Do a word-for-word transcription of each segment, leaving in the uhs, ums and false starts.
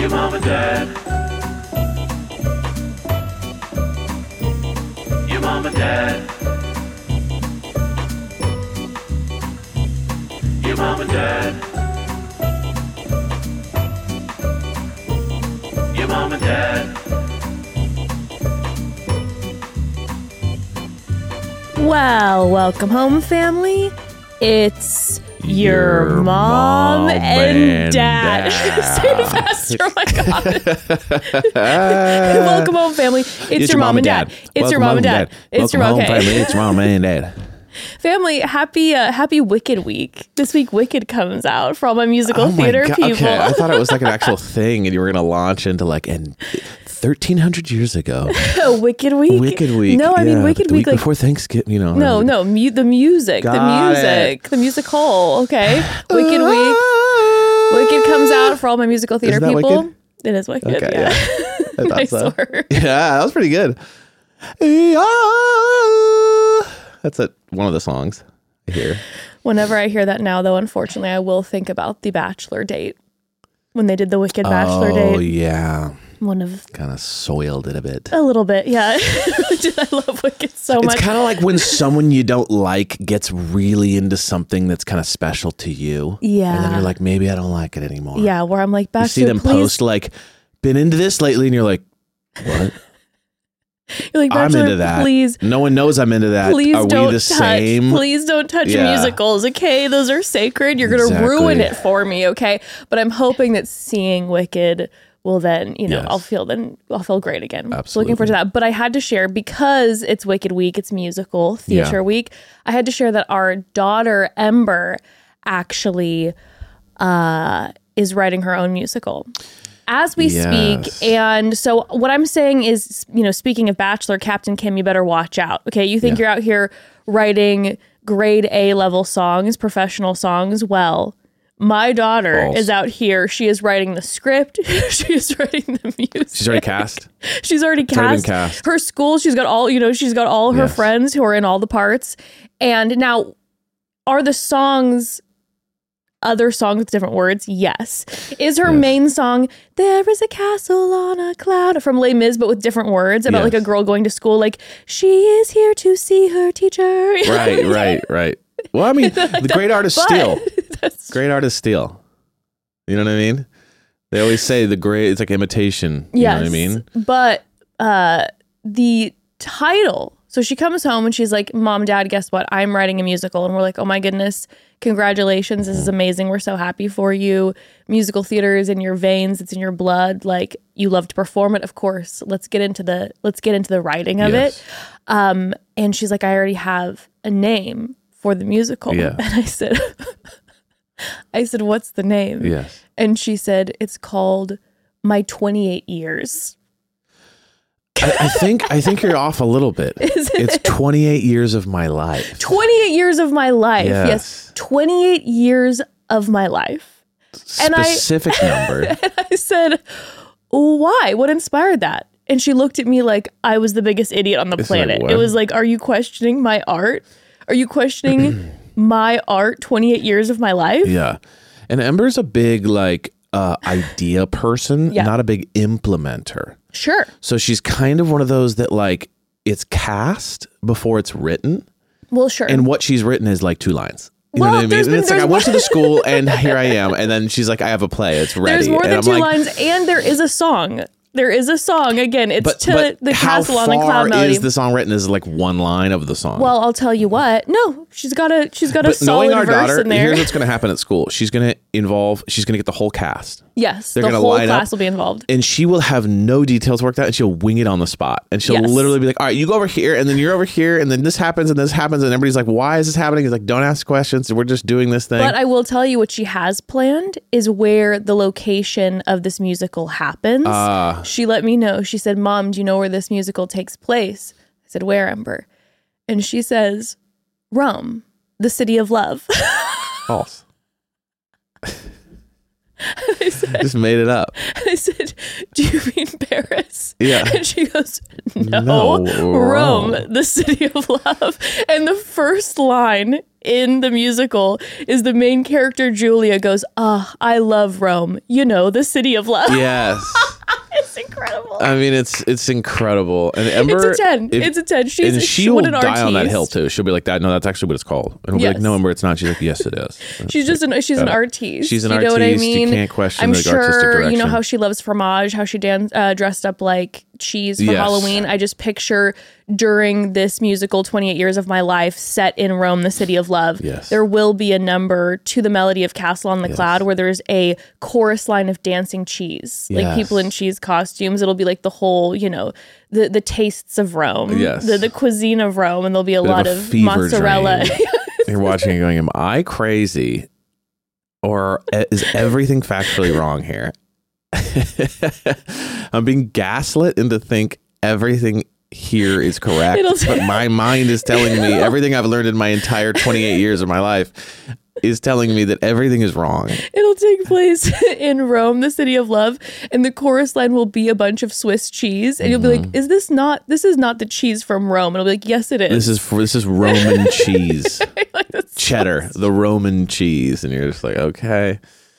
Your mom and dad. Your mom and dad. Your mom and dad. Your mom and dad. Well, welcome home, family. It's your, your mom, mom and, and dad. dad. Say it faster. Oh my God. Welcome home, family. It's, it's your, your mom and dad. dad. It's welcome your mom and dad. dad. It's welcome your home, okay. family. It's your mom and dad. Family, happy uh, happy Wicked Week. This week Wicked comes out for all my musical oh my theater God. people. Okay, I thought it was like an actual thing and you were going to launch into like, and thirteen hundred years ago. Wicked Week? Wicked Week. No, I yeah, mean Wicked the Week. week like, before Thanksgiving, you know. No, no, mu- the music. Got the music. It. The musical. Okay. Wicked Week. Wicked comes out for all my musical theater Isn't that people. Wicked? It is Wicked. Okay, yeah. yeah. I thought nice so. word. Yeah, that was pretty good. That's a, one of the songs I hear. Whenever I hear that now, though, unfortunately, I will think about the Bachelor date. When they did the Wicked Bachelor oh, date. Oh, yeah. One of kind of soiled it a bit. A little bit, yeah. I love Wicked so it's much. It's kind of like when someone you don't like gets really into something that's kind of special to you. Yeah. And then you're like, maybe I don't like it anymore. Yeah, where I'm like, Bachelor, you see them please. post like, been into this lately, and you're like, what? You're like, I'm into that. Please. No one knows I'm into that. Please Are don't we the touch. same? Please don't touch yeah. musicals, okay? Those are sacred. You're going to exactly. ruin it for me, okay? But I'm hoping that seeing Wicked will then, you know, yes. I'll feel then I'll feel great again. Absolutely. So looking forward to that. But I had to share, because it's Wicked Week, it's musical theater yeah. week, I had to share that our daughter, Ember, actually uh, is writing her own musical. As we yes. speak. And so what I'm saying is, you know, speaking of Bachelor, Captain Kim, you better watch out. Okay. You think yeah. you're out here writing grade A level songs, professional songs. Well, my daughter False. is out here. She is writing the script. She is writing the music. She's already cast. She's already cast. Already been cast. Her school, she's got all, you know, she's got all her yes. friends who are in all the parts. And now, are the songs other songs with different words? Yes. Is her yes. main song "There is a Castle on a Cloud" from Les Mis, but with different words about yes. like a girl going to school, like she is here to see her teacher? Right, right, right. Well, I mean, the great artists steal. Great artists steal. You know what I mean? They always say the great, it's like imitation. You yes, know what I mean? But uh, the title. So she comes home and she's like, Mom, Dad, guess what? I'm writing a musical. And we're like, oh my goodness, congratulations. This is amazing. We're so happy for you. Musical theater is in your veins. It's in your blood. Like, you love to perform it. Of course. Let's get into the, let's get into the writing of yes. it. Um, and she's like, I already have a name for the musical. Yeah. And I said, I said, what's the name? Yes. And she said, it's called My twenty-eight Years. I, I think I think you're off a little bit. Is it? It's twenty-eight years of my life. twenty-eight years of my life. Yes. yes. twenty-eight years of my life. Specific and I, number. And I said, why? What inspired that? And she looked at me like I was the biggest idiot on the it's planet. Like, it was like, are you questioning my art? Are you questioning my art twenty-eight years of my life? Yeah. And Ember's a big like uh, idea person, yeah. not a big implementer. Sure. So she's kind of one of those that like it's cast before it's written. Well, sure. And what she's written is like two lines. You well, know what I mean? Been, and it's like, I one... went to the school and here I am. And then she's like, I have a play. It's ready. There's more and than I'm two like, lines, and there is a song. There is a song. Again, it's but, to but the how Castle on a Cloud far melody. is the song written? Is like one line of the song. Well, I'll tell you what. No, she's got a she's got a but solid knowing our verse daughter, in there. here's what's going to happen at school. She's going to involve. She's going to get the whole cast. Yes, They're the gonna whole line class up, will be involved. And she will have no details worked out, and she'll wing it on the spot. And she'll Yes. literally be like, all right, you go over here, and then you're over here, and then this happens, and this happens, and everybody's like, why is this happening? It's like, don't ask questions. We're just doing this thing. But I will tell you what she has planned is where the location of this musical happens. Uh, she let me know. She said, Mom, do you know where this musical takes place? I said, where, Ember? And she says, Rome, the city of love. False. I said, Just made it up. And I said, do you mean Paris? Yeah. And she goes, no, No, Rome, Rome. the city of love. And the first line in the musical is the main character, Julia, goes, ah, I love Rome. You know, the city of love. Yes. It's incredible. I mean, it's it's incredible. And Ember, it's a ten. If, it's a ten. She's and she she, will what an die on that artiste. hill too. She'll be like, "That no, that's actually what it's called." And we'll Yes. be like, "No, Ember, it's not." She's like, "Yes, it is." She's just an she's an artiste. She's an you artiste. know what I mean? You can't question I'm the sure artistic direction. you know how she loves fromage, how she dan- uh, dressed up like cheese for Yes. Halloween. I just picture during this musical, twenty-eight Years of My Life, set in Rome, the city of love. Yes. There will be a number to the melody of Castle on the Yes. Cloud where there's a chorus line of dancing cheese, like Yes. people in cheese costumes. It'll be like the whole, you know, the the tastes of Rome, Yes. the the cuisine of Rome, and there'll be a Bit of lot a of, fever mozzarella. dream. You're watching and going, "Am I crazy, or is everything factually wrong here?" I'm being gaslit into think everything here is correct, It'll t- but my mind is telling me everything I've learned in my entire twenty-eight years of my life is telling me that everything is wrong. It'll take place in Rome, the city of love, and the chorus line will be a bunch of Swiss cheese, and you'll be like, "Is this not? This is not the cheese from Rome." And I'll be like, "Yes, it is." This is for this is Roman cheese, Like, that's so cheddar, the Roman cheese, and you're just like, okay.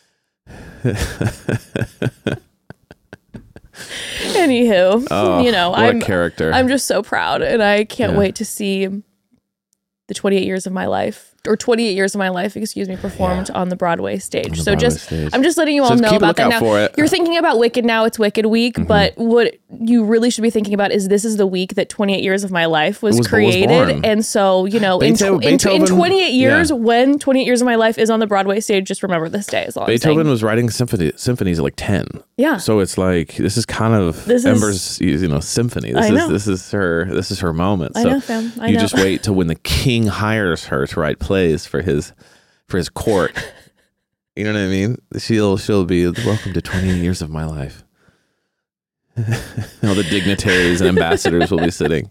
Anywho, Oh, you know, what I'm a character. I'm just so proud, and I can't Yeah. wait to see the twenty-eight years of my life, or twenty-eight years of my life, excuse me, performed on the Broadway stage. On the so Broadway just, stage. I'm just letting you So all know keep a about that lookout now. for it. You're thinking about Wicked now; it's Wicked Week, Mm-hmm. but what you really should be thinking about is this is the week that twenty-eight years of my life was, Was- was created, born. and so you know, in, Beethoven- tw- in, tw- in Beethoven- twenty-eight years, yeah. when twenty-eight years of my life is on the Broadway stage, just remember this day. Is all I'm Beethoven saying. was writing symphony, symphonies at like ten. Yeah. So it's like this is kind of This is- Ember's you know symphony. This I is know. this is her this is her moment. I so know, fam. I you know. just wait till when the king hires her to write plays for his for his court. You know what I mean? She'll she'll be welcome to twenty years of my life. All the dignitaries and ambassadors will be sitting.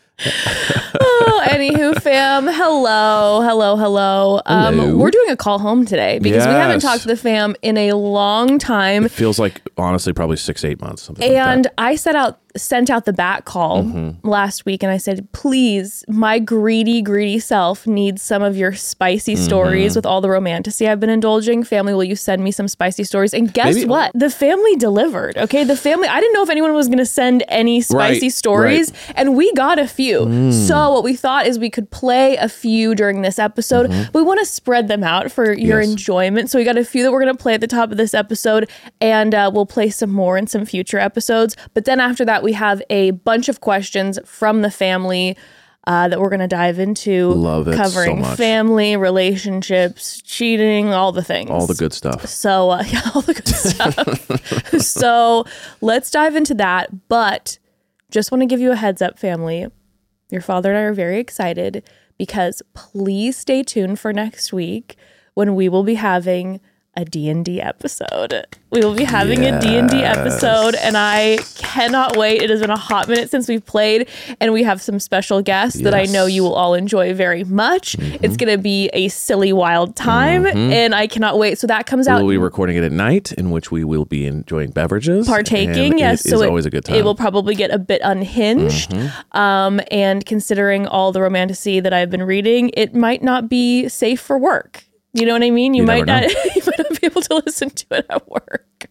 Oh, anywho, fam, hello, hello, hello. Um, Hello. we're doing a call home today because we haven't Yes. talked to the fam in a long time. It feels like honestly probably six eight months something like And that. I set out sent out the bat call Mm-hmm. last week, and I said, please, my greedy, greedy self needs some of your spicy Mm-hmm. stories with all the romantasy I've been indulging. Family, will you send me some spicy stories? And guess Maybe- what? The family delivered. Okay, the family. I didn't know if anyone was going to send any spicy Right, stories, and we got a few. Mm. So what we thought is we could play a few during this episode. But we want to spread them out for your Mm-hmm. Yes. enjoyment. So we got a few that we're going to play at the top of this episode, and uh, we'll play some more in some future episodes. But then after that, we have a bunch of questions from the family uh, that we're going to dive into. Love it so covering much. family, relationships, cheating, all the things. All the good stuff. So, uh, yeah, all the good stuff. So, let's dive into that. But just want to give you a heads up, family. Your father and I are very excited because please stay tuned for next week when we will be having a D and D episode. We will be having a D and D episode, and I cannot wait. It has been a hot minute since we've played, and we have some special guests that I Yes. know you will all enjoy very much. It's going to be a silly, wild time, and I cannot wait. So that comes We out will be recording it at night, in which we will be enjoying beverages, partaking. and Yes, it so is it, always a good time. it will probably get a bit unhinged. Um, and considering all the romantasy that I've been reading, it might not be safe for work. You know what I mean? You, You might never not. You might not be able to listen to it at work.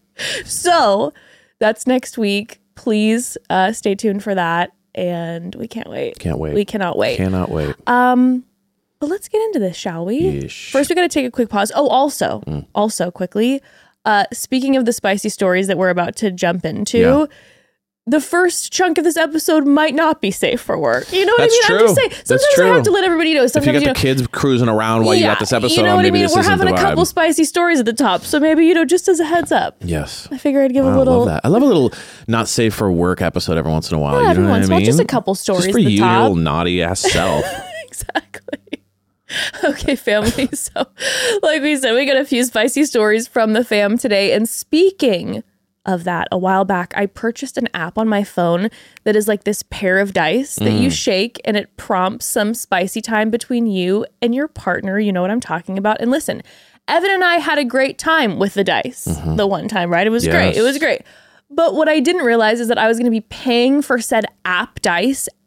So that's next week. Please uh, stay tuned for that, and we can't wait. Can't wait. We cannot wait. Cannot wait. Um, but let's get into this, shall we? Yeesh. First, we got to take a quick pause. Oh, also, Mm. also quickly, uh, speaking of the spicy stories that we're about to jump into, Yeah. the first chunk of this episode might not be safe for work. You know what That's I mean? true. I'm just saying. That's Sometimes I true. have to let everybody know. If you Sometimes got you the know. kids cruising around while you got this episode you know on, what I maybe mean? this We're isn't having the a couple vibe. spicy stories at the top, so maybe you know, just as a heads up, Yes. I figure I'd give Wow, a little. I love that. I love a little not safe for work episode every once in a while. Yeah, you know every what once I in a while, mean? just a couple stories Just for at the you, your top. little naughty ass self. Exactly. Okay, family. So, like we said, we got a few spicy stories from the fam today. And speaking of that, a while back, I purchased an app on my phone that is like this pair of dice that Mm. you shake, and it prompts some spicy time between you and your partner. You know what I'm talking about. And listen, Evan and I had a great time with the dice the one time, right? It was great. Yes. It was great. But what I didn't realize is that I was going to be paying for said app dice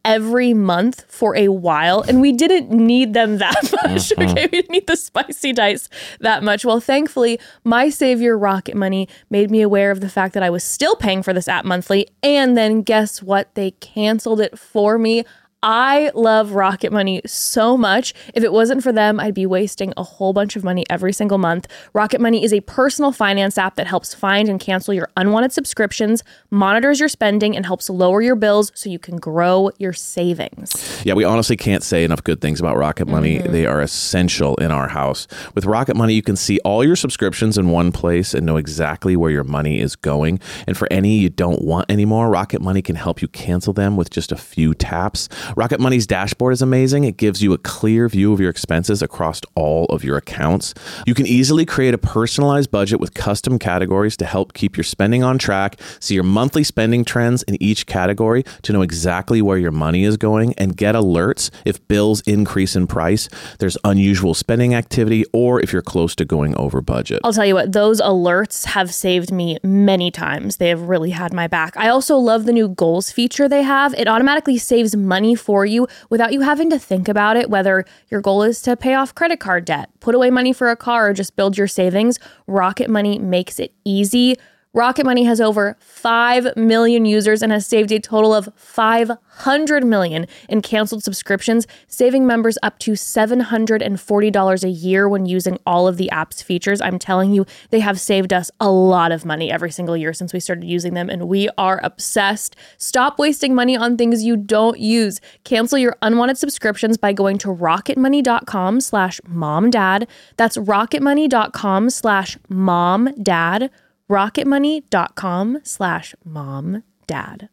every month for a while, and we didn't need them that much. Mm-hmm. Okay, we didn't need the spicy dice that much. Well, thankfully, my savior Rocket Money made me aware of the fact that I was still paying for this app monthly, and then guess what? They canceled it for me. I love Rocket Money so much. If it wasn't for them, I'd be wasting a whole bunch of money every single month. Rocket Money is a personal finance app that helps find and cancel your unwanted subscriptions, monitors your spending, and helps lower your bills so you can grow your savings. Yeah, we honestly can't say enough good things about Rocket Money. Mm-hmm. They are essential in our house. With Rocket Money, you can see all your subscriptions in one place and know exactly where your money is going. And for any you don't want anymore, Rocket Money can help you cancel them with just a few taps. Rocket Money's dashboard is amazing. It gives you a clear view of your expenses across all of your accounts. You can easily create a personalized budget with custom categories to help keep your spending on track, see your monthly spending trends in each category to know exactly where your money is going, and get alerts if bills increase in price, there's unusual spending activity, or if you're close to going over budget. I'll tell you what, those alerts have saved me many times. They have really had my back. I also love the new goals feature they have. It automatically saves money for you without you having to think about it, whether your goal is to pay off credit card debt, put away money for a car, or just build your savings. Rocket Money makes it easy. Rocket Money has over five million users and has saved a total of five hundred million in canceled subscriptions, saving members up to seven hundred forty dollars a year when using all of the app's features. I'm telling you, they have saved us a lot of money every single year since we started using them, and we are obsessed. Stop wasting money on things you don't use. Cancel your unwanted subscriptions by going to rocketmoney.com slash momdad. That's rocketmoney.com slash momdad. rocketmoney.com slash mom dad.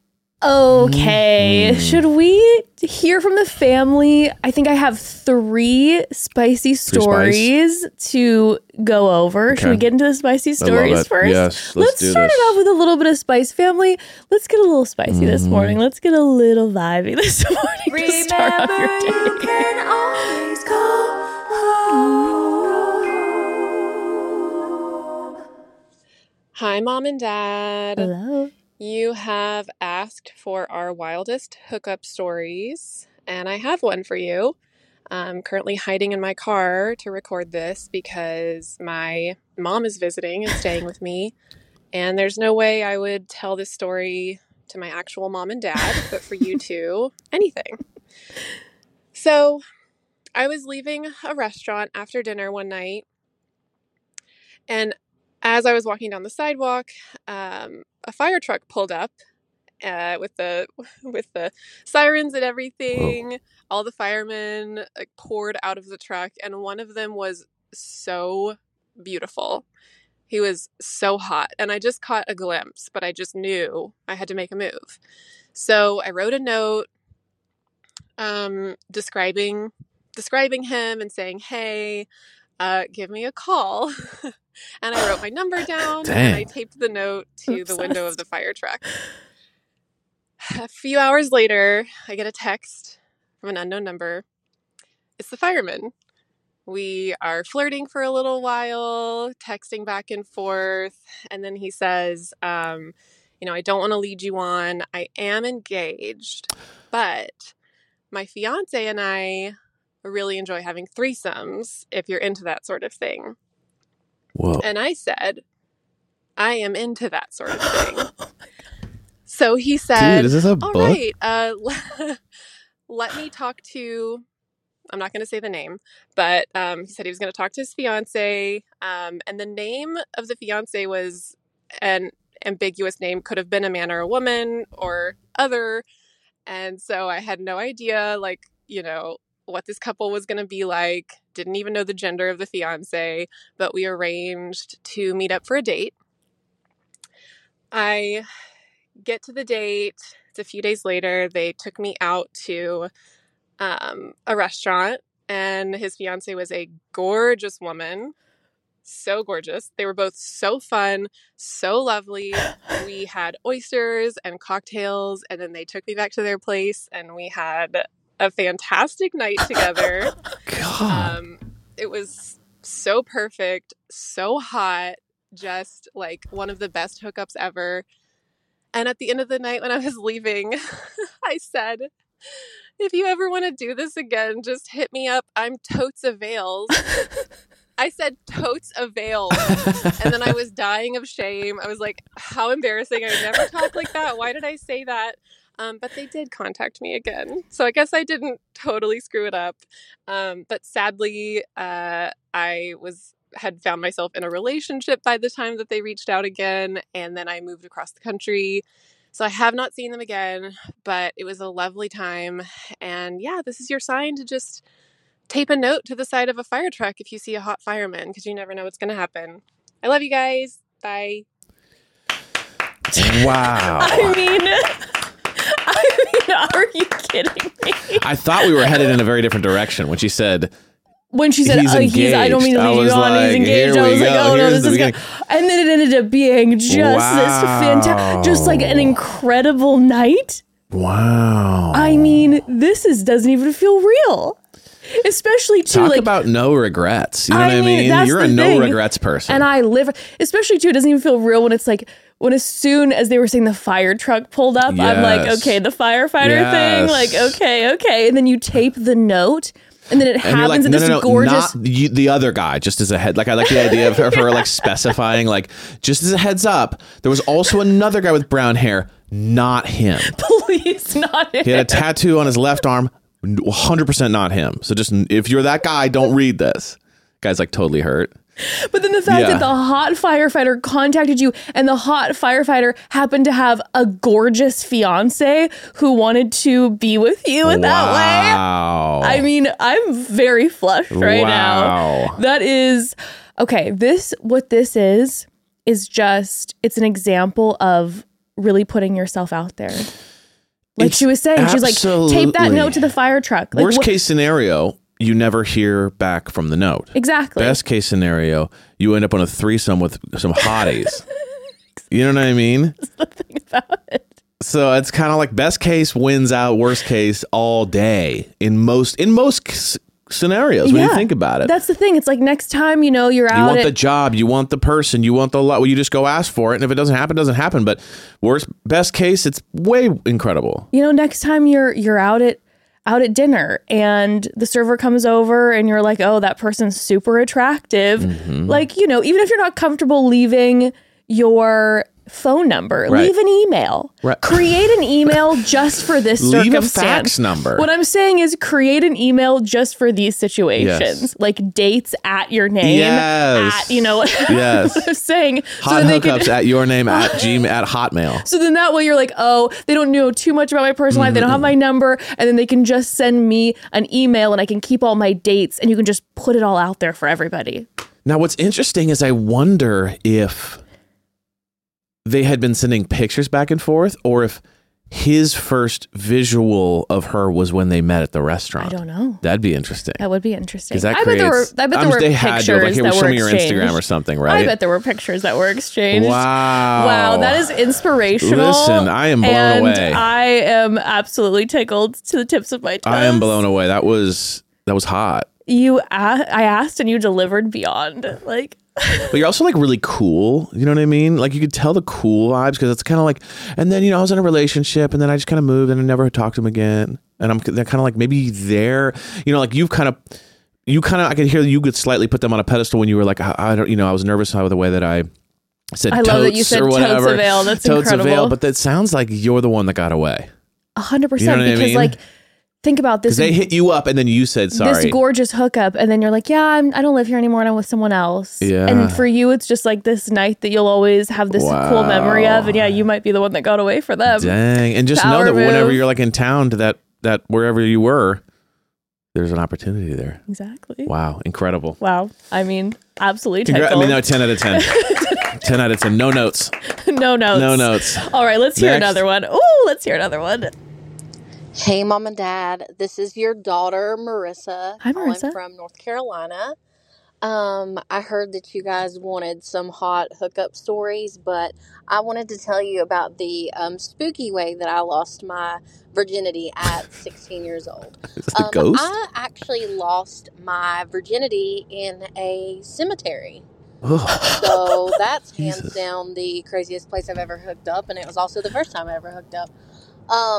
Okay, mm-hmm. Should we hear from the family? I think I have three spicy stories spice. to go over. Okay. Should we get into the spicy stories first? Yes, let's, let's do start this. it off with a little bit of spice. Family, let's get a little spicy mm-hmm. this morning. Let's get a little vibey this morning. Remember, you can always call home. Hi, Mom and Dad. Hello. You have asked for our wildest hookup stories, and I have one for you. I'm currently hiding in my car to record this because my mom is visiting and staying with me, and there's no way I would tell this story to my actual mom and dad, but for you two, anything. So, I was leaving a restaurant after dinner one night, and as I was walking down the sidewalk, um, a fire truck pulled up uh, with the with the sirens and everything. Whoa. All the firemen like, poured out of the truck, and one of them was so beautiful. He was so hot, and I just caught a glimpse, but I just knew I had to make a move. So I wrote a note um, describing describing him and saying, "Hey, uh, give me a call." And I wrote my number down Dang. and I taped the note to Obsessed. the window of the fire truck. A few hours later, I get a text from an unknown number. It's the fireman. We are flirting for a little while, texting back and forth. And then he says, um, you know, I don't want to lead you on. I am engaged, but my fiance and I really enjoy having threesomes if you're into that sort of thing. Whoa. And I said, I am into that sort of thing. So he said, Dude, is this a all book? right, uh, let me talk to, I'm not going to say the name, but um, he said he was going to talk to his fiance. Um, and the name of the fiance was an ambiguous name, could have been a man or a woman or other. And so I had no idea, like, you know, what this couple was going to be like. Didn't even know the gender of the fiance, but we arranged to meet up for a date. I get to the date. It's a few days later. They took me out to um, a restaurant, and his fiance was a gorgeous woman. So gorgeous. They were both so fun, so lovely. We had oysters and cocktails, and then they took me back to their place, and we had a fantastic night together. God. Um, it was so perfect, so hot, just like one of the best hookups ever. And at the end of the night when I was leaving, I said, if you ever want to do this again, just hit me up. I'm totes avails. I said totes avails. And then I was dying of shame. I was like, how embarrassing. I never talk like that. Why did I say that? Um, but they did contact me again. So I guess I didn't totally screw it up. Um, but sadly, uh, I was had found myself in a relationship by the time that they reached out again. And then I moved across the country. So I have not seen them again, but it was a lovely time. And yeah, this is your sign to just tape a note to the side of a fire truck if you see a hot fireman, because you never know what's going to happen. I love you guys. Bye. Wow. I mean, I mean, are you kidding me? I thought we were headed in a very different direction when she said, When she said, He's oh, he's, I don't mean to engaged. I lead you was on, like, he's engaged. here I was we like, go. oh no, Here's this the is good. And then it ended up being just this fantastic, just like an incredible night. wow. I mean, this is doesn't even feel real. Especially too, Talk like, about no regrets. You know I what I mean, mean? that's You're the a no thing. regrets person. and I live, especially too, it doesn't even feel real when it's like, when as soon as they were saying the fire truck pulled up, I'm like, Yes. okay, the firefighter Yes. thing, like, okay, okay. And then you tape the note. And then it And you're happens like, in no, this no, no, gorgeous. not you, the other guy, just as a head. Like, I like the idea of her, of her like specifying, like, just as a heads up, there was also another guy with brown hair, not him. Please, not He had a tattoo on his left arm, one hundred percent not him. So just, if you're that guy, don't read this. Guy's like totally hurt. But then the fact Yeah. that the hot firefighter contacted you and the hot firefighter happened to have a gorgeous fiance who wanted to be with you in that way. Wow. I mean, I'm very flushed right Wow. now. That is okay. This, what this is, is just, it's an example of really putting yourself out there. Like It's she was saying, she's like, tape that absolutely- note to the fire truck. Like, Worst what- case scenario, you never hear back from the note. Exactly. Best case scenario, you end up on a threesome with some hotties. You know what I mean? Think about it. So it's kind of like best case wins out worst case all day in most in most c- scenarios when you Yeah. think about it. That's the thing. It's like next time, you know, you're You out want at the job, you want the person, you want the lot. Well, you just go ask for it, and if it doesn't happen, it doesn't happen. But worst best case, it's way incredible. you know, next time you're you're out at out at dinner and the server comes over and you're like, oh, that person's super attractive. Mm-hmm. Like, you know, even if you're not comfortable leaving your phone number, Right. leave an email. Right. Create an email just for this Leave a circumstance. fax number. What I'm saying is create an email just for these situations. Yes. Like dates at your name. Yes. At, you know, Yes. what I'm saying. Hot then they hookups can- at your name at Gmail at Hotmail. So then that way you're like, oh, they don't know too much about my personal life. They don't have my number. And then they can just send me an email and I can keep all my dates and you can just put it all out there for everybody. Now, what's interesting is I wonder if they had been sending pictures back and forth, or if his first visual of her was when they met at the restaurant. I don't know. That'd be interesting. That would be interesting. 'Cause that I bet there were, creates- I bet I'm- there were they had pictures to, like, here, that show were me your exchanged. Instagram or something, right? I bet there were pictures that were exchanged. Wow. Wow, that is inspirational. Listen, I am blown and away. I am absolutely tickled to the tips of my toes. I am blown away. That was that was hot. You, a- I asked and you delivered beyond. Like, But you're also like really cool. You know what I mean? Like you could tell the cool vibes because it's kind of like, and then, you know, I was in a relationship and then I just kind of moved and I never talked to him again. And I'm they're kind of like maybe there, you know, like you've kind of, you kind of, I could hear you could slightly put them on a pedestal when you were like, I, I don't, you know, I was nervous with the way that I said I totes love that you said or totes whatever. avail. That's totes incredible. avail, but that sounds like you're the one that got away. A hundred You know percent. what I Because mean? like, think about this. Because they hit you up and then you said sorry. This gorgeous hookup, and then you're like, yeah, I'm, I don't live here anymore, and I'm with someone else. Yeah. And for you, it's just like this night that you'll always have this cool memory of, and yeah, you might be the one that got away for them. Dang. And just know Power that whenever move. you're like in town to that, that wherever you were, there's an opportunity there. Exactly. Wow. Incredible. Wow. I mean, absolutely Congra- I tickled. mean, no, ten out of ten. ten out of ten. No notes. no notes. No notes. All right, let's hear Next. another one. Oh, let's hear another one. Hey, Mom and Dad. This is your daughter, Marissa. Hi, calling Marissa. from North Carolina. Um, I heard that you guys wanted some hot hookup stories, but I wanted to tell you about the um, spooky way that I lost my virginity at sixteen years old. Is this a Um, ghost? I actually lost my virginity in a cemetery. Ugh. So that's hands Jesus. down the craziest place I've ever hooked up, and it was also the first time I ever hooked up. Um,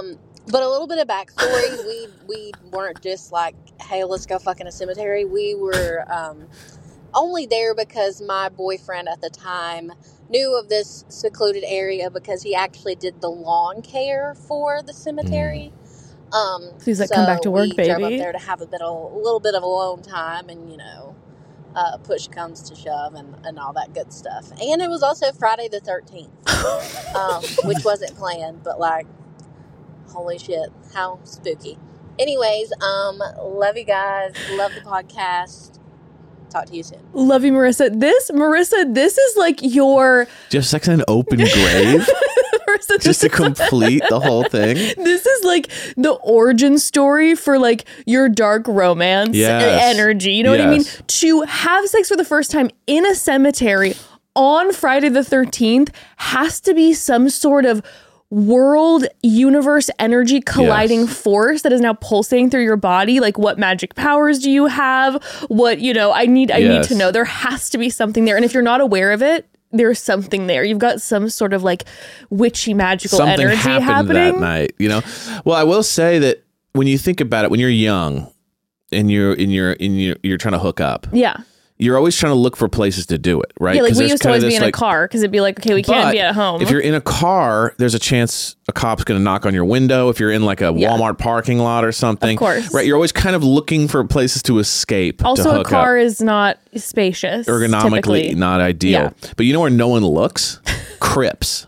But a little bit of backstory: we we weren't just like, hey, let's go fuck in a cemetery. We were um, only there because my boyfriend at the time knew of this secluded area because he actually did the lawn care for the cemetery. Mm. Um, so he's like, so come back to work, we baby. Drove up there to have a bit of a little bit of alone time, and you know, uh, push comes to shove, and, and all that good stuff. And it was also Friday the thirteenth, um, which wasn't planned, but like. Holy shit, how spooky. Anyways, um, love you guys. Love the podcast. Talk to you soon. Love you, Marissa. This, Marissa, this is like your... Do you have sex in an open grave? Marissa, Just to complete the whole thing? This is like the origin story for like your dark romance Yes. energy. You know what I mean? Yes. To have sex for the first time in a cemetery on Friday the thirteenth has to be some sort of world universe energy colliding Yes. force that is now pulsating through your body. Like, what magic powers do you have? What, you know, I need I Yes. need to know. There has to be something there. And if you're not aware of it, there's something there. You've got some sort of like witchy magical Something energy happened happening that night, you know? Well, I will say that when you think about it, when you're young and you're in your in your you're trying to hook up, Yeah. you're always trying to look for places to do it, right? Yeah, like 'Cause we there's used to kinda always be this, in a like- car because it'd be like, okay, we can't But be at home. If you're in a car, there's a chance a cop's going to knock on your window. If you're in like a Yeah. Walmart parking lot or something, Of course. right? You're always kind of looking for places to escape. to Also, a hook car up. is not spacious. Ergonomically typically. not ideal. Yeah. But you know where no one looks? Crypts.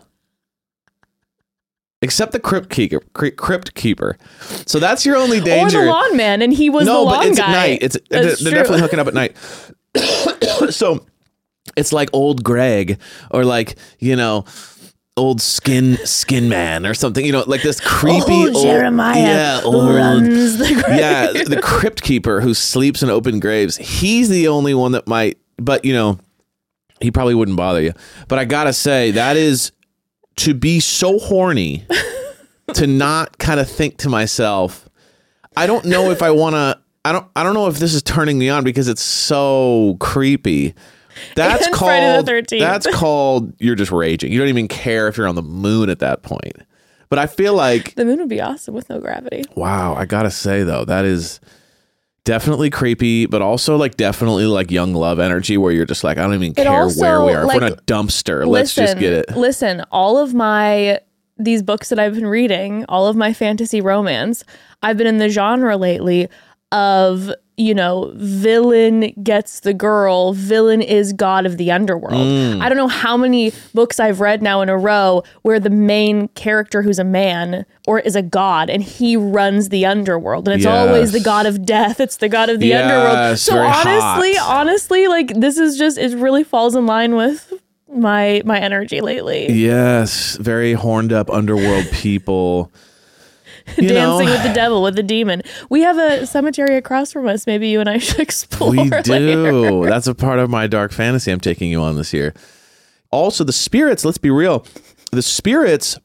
Except the crypt keeper. Crypt keeper. So that's your only Or danger. the lawn man, and he was no, the lawn but it's guy. at night. It's they're, That's they're true. definitely hooking up at night. So it's like old Greg or like, you know, old skin skin man or something, you know, like this creepy Old old Jeremiah yeah, who old, runs the grave. yeah, the crypt keeper who sleeps in open graves. He's the only one that might, but you know, he probably wouldn't bother you. But I gotta say, that is to be so horny to not kind of think to myself, I don't know if I want to. I don't. I don't know if this is turning me on because it's so creepy. That's And called. Friday the thirteenth. That's called. You're just raging. You don't even care if you're on the moon at that point. But I feel like, The moon would be awesome with no gravity. wow. I gotta say though, that is definitely creepy, but also like definitely like young love energy where you're just like, I don't even It care also, where we are. If we're in a like, dumpster, let's just get it. Listen, all of my these books that I've been reading, all of my fantasy romance, I've been in the genre lately of, you know, villain gets the girl, villain is god of the underworld. Mm. I don't know how many books I've read now in a row where the main character who's a man or is a god and he runs the underworld. And it's Yes. always the god of death. It's the god of the Yes, underworld. So very honestly, hot. honestly, like this is just, it really falls in line with my my energy lately. Yes, very horned up underworld people. You Dancing know, with the devil, with the demon. We have a cemetery across from us. Maybe you and I should explore. we later. do. That's a part of my dark fantasy I'm taking you on this year. Also, the spirits, let's be real. The spirits,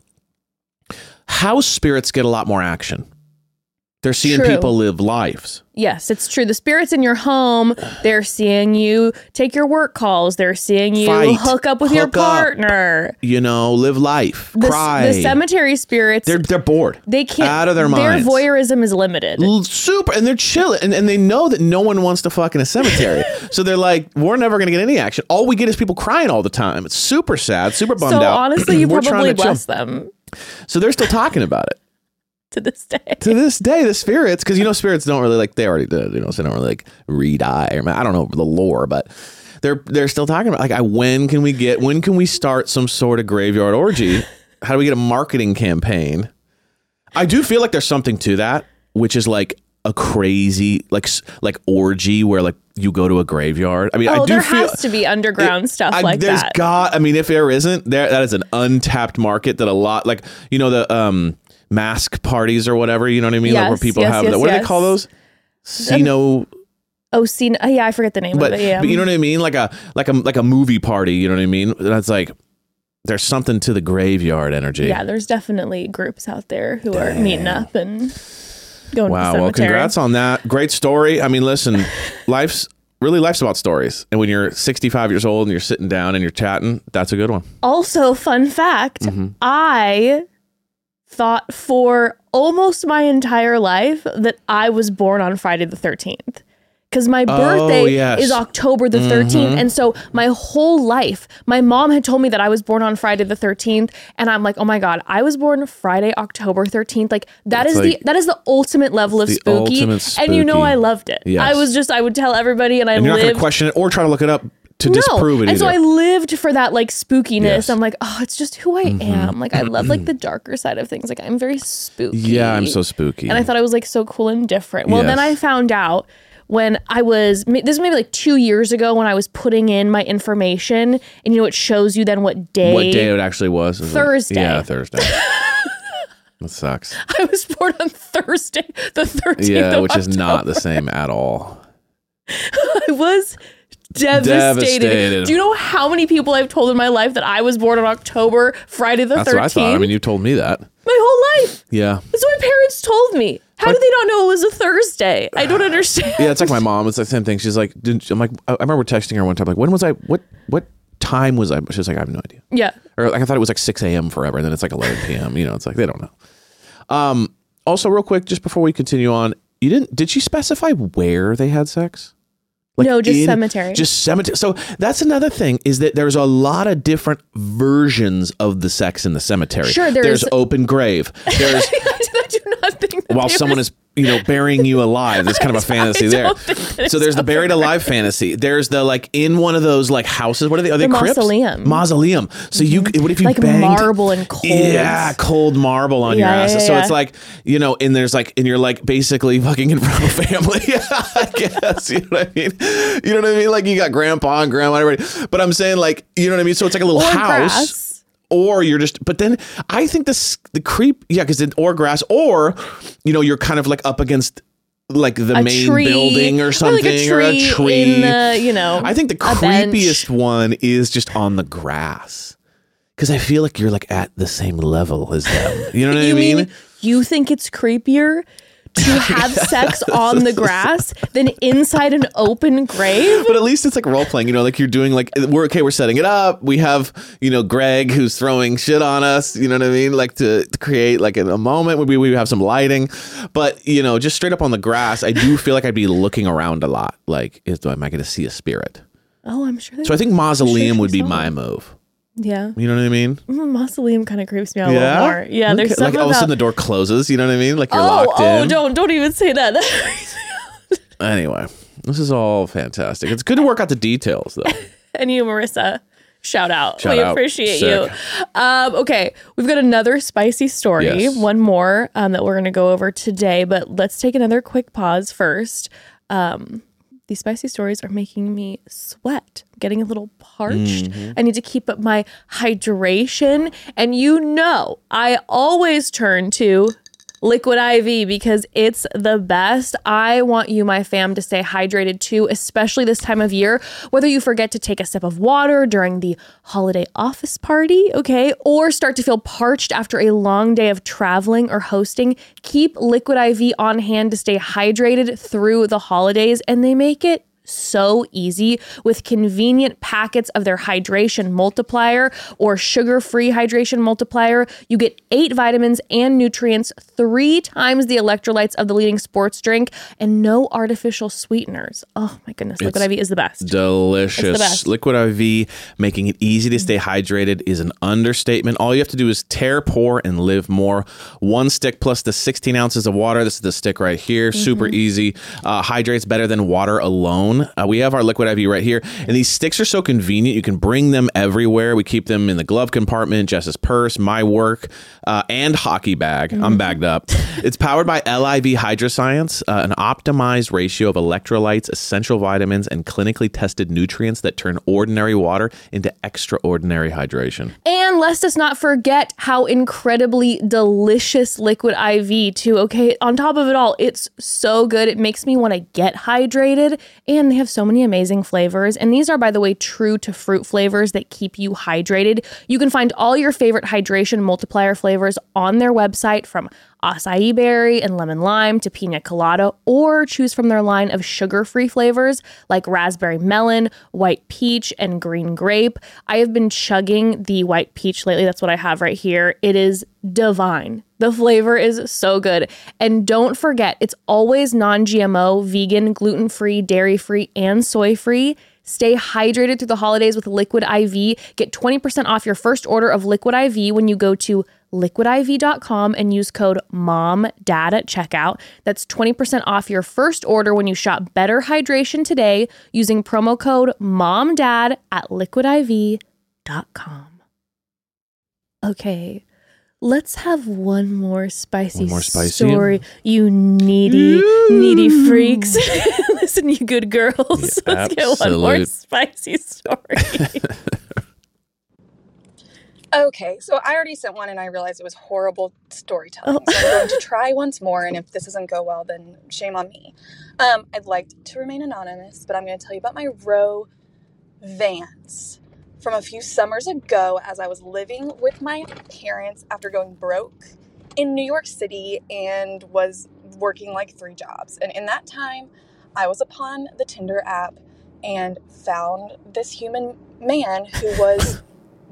house spirits get a lot more action. They're seeing True. people live lives. Yes, it's true. The spirits in your home, they're seeing you take your work calls. They're seeing you Fight. hook up with your Hook up. partner. You know, live life, The, cry. the cemetery spirits, they're they're bored. they can't. out of their Their minds. voyeurism is limited. L- Super, and they're chilling, and, and they know that no one wants to fuck in a cemetery. So they're like, we're never going to get any action. All we get is people crying all the time. It's super sad, super bummed So out. honestly, you We're trying probably to chill. bless them So they're still talking about it. to this day. To this day, the spirits, because you know spirits don't really like, they already did, you know, so they don't really like re-die or I don't know the lore, but they're they're still talking about like, I, when can we get when can we start some sort of graveyard orgy? How do we get a marketing campaign? I do feel like there's something to that, which is like a crazy like s- like orgy where like you go to a graveyard. I mean, Oh, I do there feel has to be underground it- stuff I- like there's that. got. I mean, if there isn't, there that is an untapped market that a lot like you know the um mask parties or whatever. You know what I mean? Like where Yes, people yes, have yes, the, what do they yes. call those? Sino, Oh, see, oh, yeah, I forget the name but, of it. Yeah, but you know what I mean? Like a like a like a movie party. You know what I mean? That's like there's something to the graveyard energy. yeah, there's definitely groups out there who are meeting up and going Wow. to the Well, cemetery. congrats on that. Great story. I mean, listen, life's really life's about stories. And when you're sixty-five years old and you're sitting down and you're chatting, that's a good one. Also, fun fact, Mm-hmm. I thought for almost my entire life that I was born on Friday the thirteenth. Because my Oh, birthday yes. is October the thirteenth. And so my whole life, my mom had told me that I was born on Friday the thirteenth. And I'm like, oh my God, I was born Friday, October thirteenth. Like that It's is like- the that is the ultimate level of the spooky. ultimate And you know spooky. I loved it. Yes. I was just, I would tell everybody and I And you're not going lived. to question it or try to look it up to No. disprove it and either. so I lived for that like spookiness. Yes. I'm like, oh, it's just who I am. Like I love like the darker side of things. Like I'm very spooky. yeah, I'm so spooky. And I thought I was like so cool and different. Well, then Yes. I found out when I was, this was maybe like two years ago when I was putting in my information and you know, it shows you then what day. what day it actually was? It was like- Thursday. yeah, Thursday. That sucks. I was born on Thursday, the thirteenth Yeah, of which is not October. the same at all. I was devastated. Devastated. Do you know how many people I've told in my life that I was born on October, Friday the That's thirteenth? what I thought. I mean, you told me that. my whole life. Yeah. That's what my parents told me. How Like- did they not know it was a Thursday? I don't understand. Yeah, it's like my mom. It's the same thing. She's like, didn't, I'm like, I I remember texting her one time, like, when was I, what, what time was I? She's like, I have no idea. Yeah. Or like, I thought it was like six a.m. forever. And then it's like eleven p.m. You know, it's like, they don't know. Um, also real quick, just before we continue on, you didn't, did she specify where they had sex? Like No, just in- cemetery. Just cemetery. So that's another thing is that there's a lot of different versions of the sex in the cemetery. Sure, there's- open grave. There's I do not think that while they someone were- is, you know, burying you alive. There's kind of a fantasy I there. don't think that So it's there's the open buried alive fantasy. There's the like in one of those like houses. What are they? Are they The crypts? mausoleum. Mausoleum. So you, what if you Like banged marble and cold. Yeah, cold marble on your Yeah, ass. yeah, So yeah. it's like, you know, and there's like, and you're like basically fucking in front of a family. I guess. You know what I mean? You know what I mean? Like you got grandpa and grandma and everybody. But I'm saying like, you know what I mean? So it's like a little Or house. grass. Or you're just, but then I think this, the creep, yeah, because it, or grass, or, you know, you're kind of like up against like the A main tree, building or or something, like a or a tree tree. in the, you know, I think the a bench. creepiest one is just on the grass. Because I feel like you're like at the same level as them. You know what You I mean? mean you think it's creepier to have sex on the grass than inside an open grave? But at least it's like role playing, you know, like you're doing like, we're okay, we're setting it up. We have, you know, Greg who's throwing shit on us, you know what I mean? Like to, to create like a, a moment where we, we have some lighting. But, you know, just straight up on the grass, I do feel like I'd be looking around a lot. Like, is, am I going to see a spirit? Oh, I'm sure. So I think mausoleum she would be saw my it. move. Yeah. You know what I mean? Mm, Mausoleum kind of creeps me out a little more. Yeah, there's Okay. something like all of a about- sudden the door closes, you know what I mean? Like you're oh, locked oh, in. don't don't even say that. That freaks me out. Anyway, this is all fantastic. It's good to work out the details though. And you, Marissa, shout out. Shout we out. appreciate Sick. you. Um, okay, we've got another spicy story. Yes. One more um, that we're going to go over today, but let's take another quick pause first. Um, these spicy stories are making me sweat. I'm getting a little parched. Mm-hmm. I need to keep up my hydration. And you know, I always turn to Liquid I V because it's the best. I want you, my fam, to stay hydrated too, especially this time of year. Whether you forget to take a sip of water during the holiday office party, okay, or start to feel parched after a long day of traveling or hosting, keep Liquid I V on hand to stay hydrated through the holidays, and they make it so easy with convenient packets of their hydration multiplier or sugar-free hydration multiplier. You get eight vitamins and nutrients, three times the electrolytes of the leading sports drink, and no artificial sweeteners. Oh my goodness, Liquid It's I V is the best. Delicious. It's the best. Liquid I V, making it easy to stay hydrated is an understatement. All you have to do is tear, pour, and live more. One stick plus the sixteen ounces of water. This is the stick right here. Super Mm-hmm. easy. Uh, hydrates better than water alone. Uh, we have our Liquid I V right here. And these sticks are so convenient. You can bring them everywhere. We keep them in the glove compartment, Jess's purse, my work, uh, and hockey bag. Mm-hmm. I'm bagged up. It's powered by L I V Hydroscience, uh, an optimized ratio of electrolytes, essential vitamins, and clinically tested nutrients that turn ordinary water into extraordinary hydration. And let's us not forget how incredibly delicious Liquid I V too. Okay, on top of it all, it's so good. It makes me want to get hydrated, and they have so many amazing flavors. And these are, by the way, true to fruit flavors that keep you hydrated. You can find all your favorite hydration multiplier flavors on their website, from acai berry and lemon lime to pina colada, or choose from their line of sugar-free flavors like raspberry melon, white peach, and green grape. I have been chugging the white peach lately. That's what I have right here. It is divine. The flavor is so good. And don't forget, it's always non-G M O, vegan, gluten-free, dairy-free, and soy-free. Stay hydrated through the holidays with Liquid I V. Get twenty percent off your first order of Liquid I V when you go to liquid I V dot com and use code MOMDAD at checkout. That's twenty percent off your first order when you shop Better Hydration today using promo code MOMDAD at liquid I V dot com. Okay. Let's have one more spicy, One more spicy? story, you needy, needy freaks. Listen, you good girls. Yeah, Let's get one more absolute. spicy story. Okay, so I already sent one and I realized it was horrible storytelling. So I'm going to try once more, and if this doesn't go well, then shame on me. Um, I'd like to remain anonymous, but I'm going to tell you about my Roe Vans from a few summers ago as I was living with my parents after going broke in New York City and was working like three jobs. And in that time, I was upon the Tinder app and found this human man who was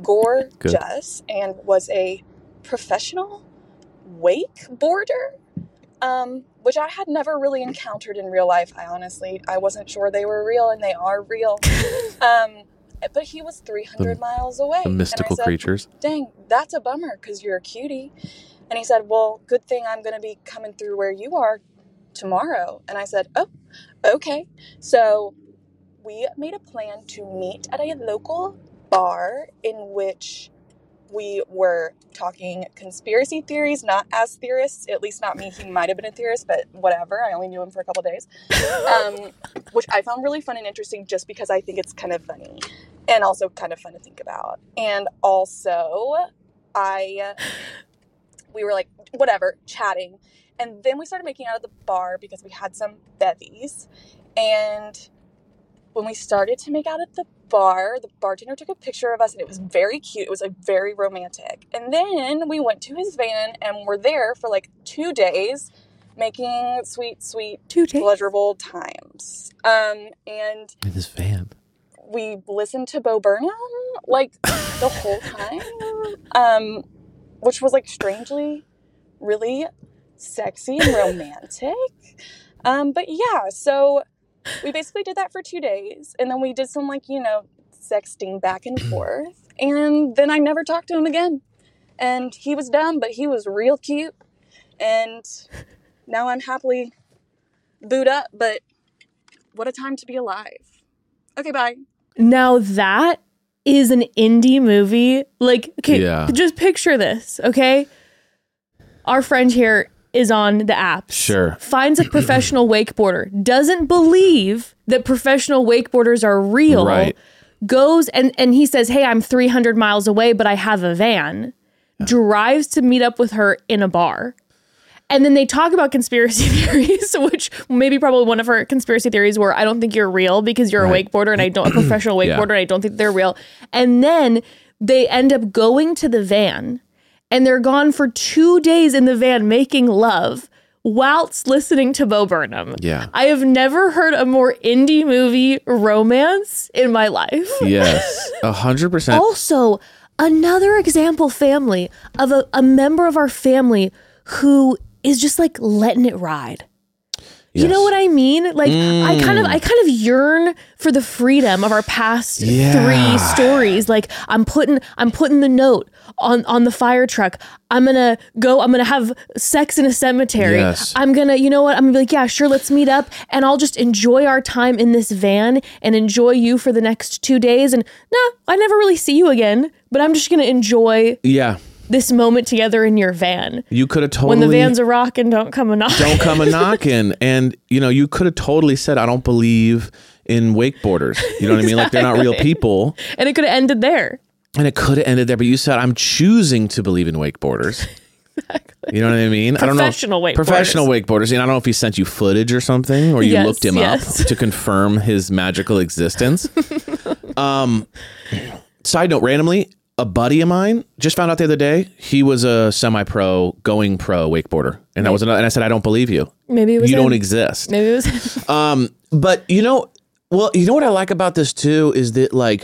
gorgeous and was a professional wakeboarder, um, which I had never really encountered in real life. I honestly, I wasn't sure they were real, and they are real. Um, but he was three hundred The- miles away. The mystical and I said, creatures. Dang, that's a bummer because you're a cutie. And he said, well, good thing I'm going to be coming through where you are tomorrow. And I said, oh, okay. So we made a plan to meet at a local bar in which we were talking conspiracy theories, not as theorists, at least not me. He might have been a theorist, but whatever. I only knew him for a couple days, um, which I found really fun and interesting just because I think it's kind of funny and also kind of fun to think about. And also, I, we were like, whatever, chatting. And then we started making out at the bar because we had some bevies. And when we started to make out at the bar, the bartender took a picture of us and it was very cute. It was like very romantic. And then we went to his van and were there for like two days making sweet, sweet, Two days. pleasurable times. Um, and In this van. we listened to Bo Burnham like the whole time, um, which was like strangely really sexy and romantic. Um, but yeah, so we basically did that for two days. And then we did some like, you know, sexting back and forth. And then I never talked to him again. And he was dumb, but he was real cute. And now I'm happily booed up, but what a time to be alive. Okay, bye. Now that is an indie movie. Like, okay, Yeah. just picture this, okay? Our friend here is on the apps. Sure. Finds a professional wakeboarder, doesn't believe that professional wakeboarders are real. Right. Goes and, and he says, hey, I'm three hundred miles away, but I have a van. Drives to meet up with her in a bar. And then they talk about conspiracy theories, which maybe probably one of her conspiracy theories were, I don't think you're real because you're Right. a wakeboarder and I don't, a professional wakeboarder, Yeah. and I don't think they're real. And then they end up going to the van and they're gone for two days in the van making love whilst listening to Bo Burnham. Yeah. I have never heard a more indie movie romance in my life. Yes. A hundred percent. Also, another example family of a, a member of our family who is just like letting it ride. You know what I mean? Like I kind of I kind of yearn for the freedom of our past Yeah. three stories. Like I'm putting I'm putting the note on on the fire truck. I'm going to go I'm going to have sex in a cemetery. Yes. I'm going to you know what? I'm going to be like, yeah, sure, let's meet up and I'll just enjoy our time in this van and enjoy you for the next two days and nah, I never really see you again, but I'm just going to enjoy Yeah. this moment together in your van. You could have totally. When the van's a rockin', don't come a knockin'. Don't come a knocking. And, you know, you could have totally said, I don't believe in wakeboarders. You know what I mean? Like they're not real people. And it could have ended there. And it could have ended there. But you said, I'm choosing to believe in wakeboarders. Exactly. You know what I mean? I don't know. Professional wakeboarders. Professional wakeboarders. And I don't know if he sent you footage or something, or you Yes, looked him yes. up to confirm his magical existence. um, side note, randomly, a buddy of mine just found out the other day he was a semi-pro, going pro wakeboarder, and that was another. And I said, I don't believe you. Maybe it was you him. don't exist. Maybe it was him. Um, but you know, well, you know what I like about this too is that like,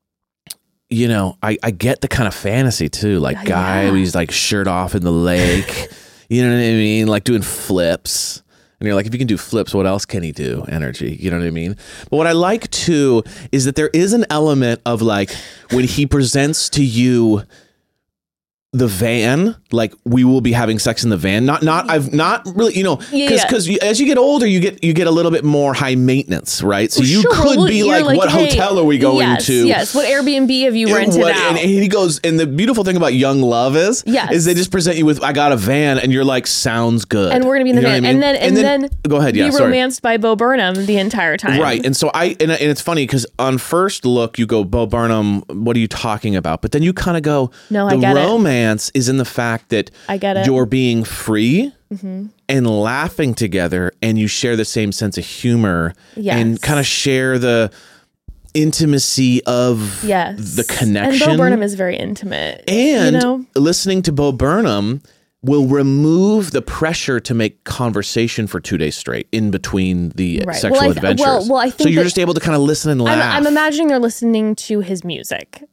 you know, I, I get the kind of fantasy too, like Yeah. guy, he's like shirt off in the lake, you know what I mean? Like doing flips. And you're like, if you can do flips, what else can he do? Energy, you know what I mean? But what I like too is that there is an element of like when he presents to you the van, like we will be having sex in the van. Not, not, I've not really, you know, because Yeah, because as you get older, you get you get a little bit more high maintenance, right? So you Sure, could well, be you're like, what hey, hotel are we going yes, to? Yes, what Airbnb have you And rented what- out? And he goes, and the beautiful thing about Young Love is, Yes. is they just present you with, I got a van, and you're like, sounds good. and we're gonna be in the You know van, what I mean? and then and, then, go ahead, yeah, be sorry. romanced by Bo Burnham the entire time. Right. And so I, and, and it's funny because on first look, you go, Bo Burnham, what are you talking about? But then you kind of go, No, I the get it. romance is in the fact that I get it. you're being free Mm-hmm. and laughing together, and you share the same sense of humor Yes. and kind of share the intimacy of Yes, the connection. And Bo Burnham is very intimate, And you know. listening to Bo Burnham will remove the pressure to make conversation for two days straight in between the Right. sexual Well, I th- adventures. well- well, I so think you're that- just able to kind of listen and laugh. I'm, I'm imagining they're listening to his music,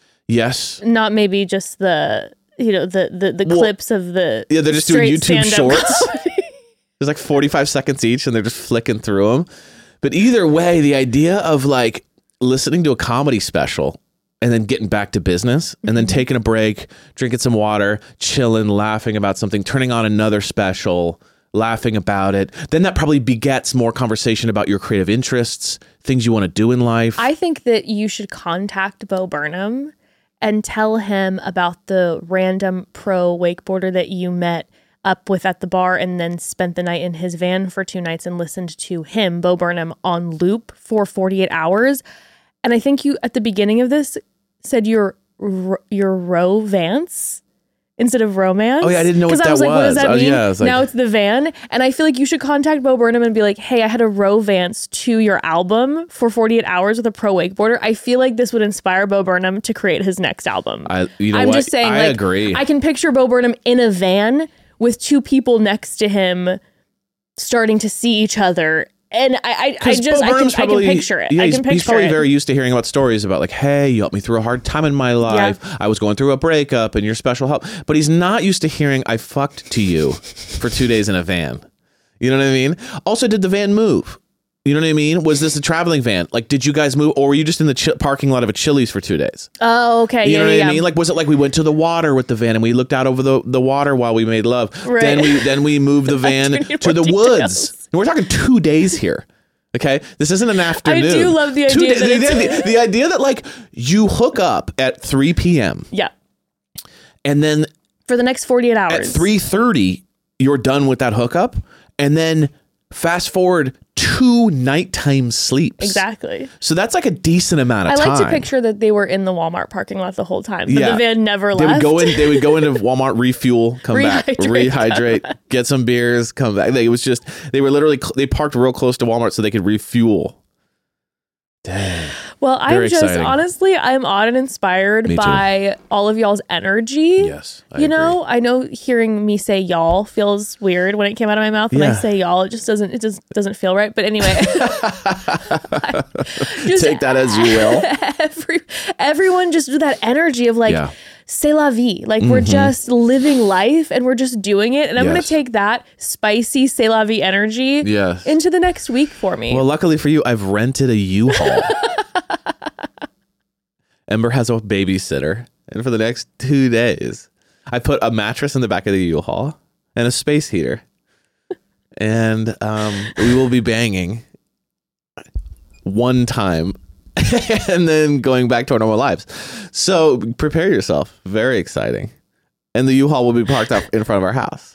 yes. not maybe just the you know the the, the Well, clips of the Yeah, they're just doing straight YouTube stand-up shorts. comedy. There's like forty-five seconds each, and they're just flicking through them. But either way, the idea of like listening to a comedy special and then getting back to business and then taking a break, drinking some water, chilling, laughing about something, turning on another special, laughing about it, then that probably begets more conversation about your creative interests, things you want to do in life. I think that you should contact Bo Burnham and tell him about the random pro wakeboarder that you met up with at the bar and then spent the night in his van for two nights and listened to him, Bo Burnham, on loop for forty-eight hours. And I think you, at the beginning of this, said you're, you're Ro-Vance instead of romance. Oh, yeah, I didn't know what Because I that was like, what does was. that Oh, mean? yeah, I was like- now it's the van. And I feel like you should contact Bo Burnham and be like, hey, I had a Ro-Vance to your album for forty-eight hours with a pro wakeboarder. I feel like this would inspire Bo Burnham to create his next album. I, you know I'm what? just saying, I like, agree. I can picture Bo Burnham in a van with two people next to him starting to see each other. And I, I, I 'Cause just, Bo I can, Burnham's I can probably- picture it. Yeah, I he's, can picture he's probably it. very used to hearing about stories about like, hey, you helped me through a hard time in my life. I was going through a breakup and your special help. But he's not used to hearing, I fucked to you for two days in a van. You know what I mean? Also, did the van move? You know what I mean? Was this a traveling van? Like, did you guys move, or were you just in the chi- parking lot of a Chili's for two days? Oh, okay. You yeah, know what yeah, I yeah. mean? Like, was it like we went to the water with the van and we looked out over the, the water while we made love? Right. Then we then we moved the van do need to more the details. woods. And we're talking two days here. Okay, this isn't an afternoon. do love the Two idea da- that the, it's- the, the idea that like you hook up at three p.m. Yeah. and then For the next forty-eight hours. at three thirty you're done with that hookup, and then fast forward two nighttime sleeps. Exactly. So that's like a decent amount of I time. like to picture that they were in the Walmart parking lot the whole time, but Yeah. the van never They left. would go in. They would go into Walmart, refuel, come back, Rehydrate. rehydrate, get some beers, come back. Like, it was just they were literally cl- they parked real close to Walmart so they could refuel. Dang. Well, I'm Very just exciting. honestly, I'm awed and inspired Me too. by all of y'all's energy. Yes, I you agree. know, I know hearing me say y'all feels weird when it came out of my mouth. When Yeah. I say y'all, it just doesn't. It just doesn't feel right. But anyway, just Take that as you will. every, everyone just with that energy of like, Yeah. c'est la vie. Like we're just living life and we're just doing it. And I'm going Yes. to take that spicy c'est la vie energy Yes. into the next week for me. Well, luckily for you, I've rented a U-Haul. Ember has a babysitter, and for the next two days, I put a mattress in the back of the U-Haul and a space heater, and um, we will be banging one time, and then going back to our normal lives. So prepare yourself. Very exciting, and the U-Haul will be parked up in front of our house.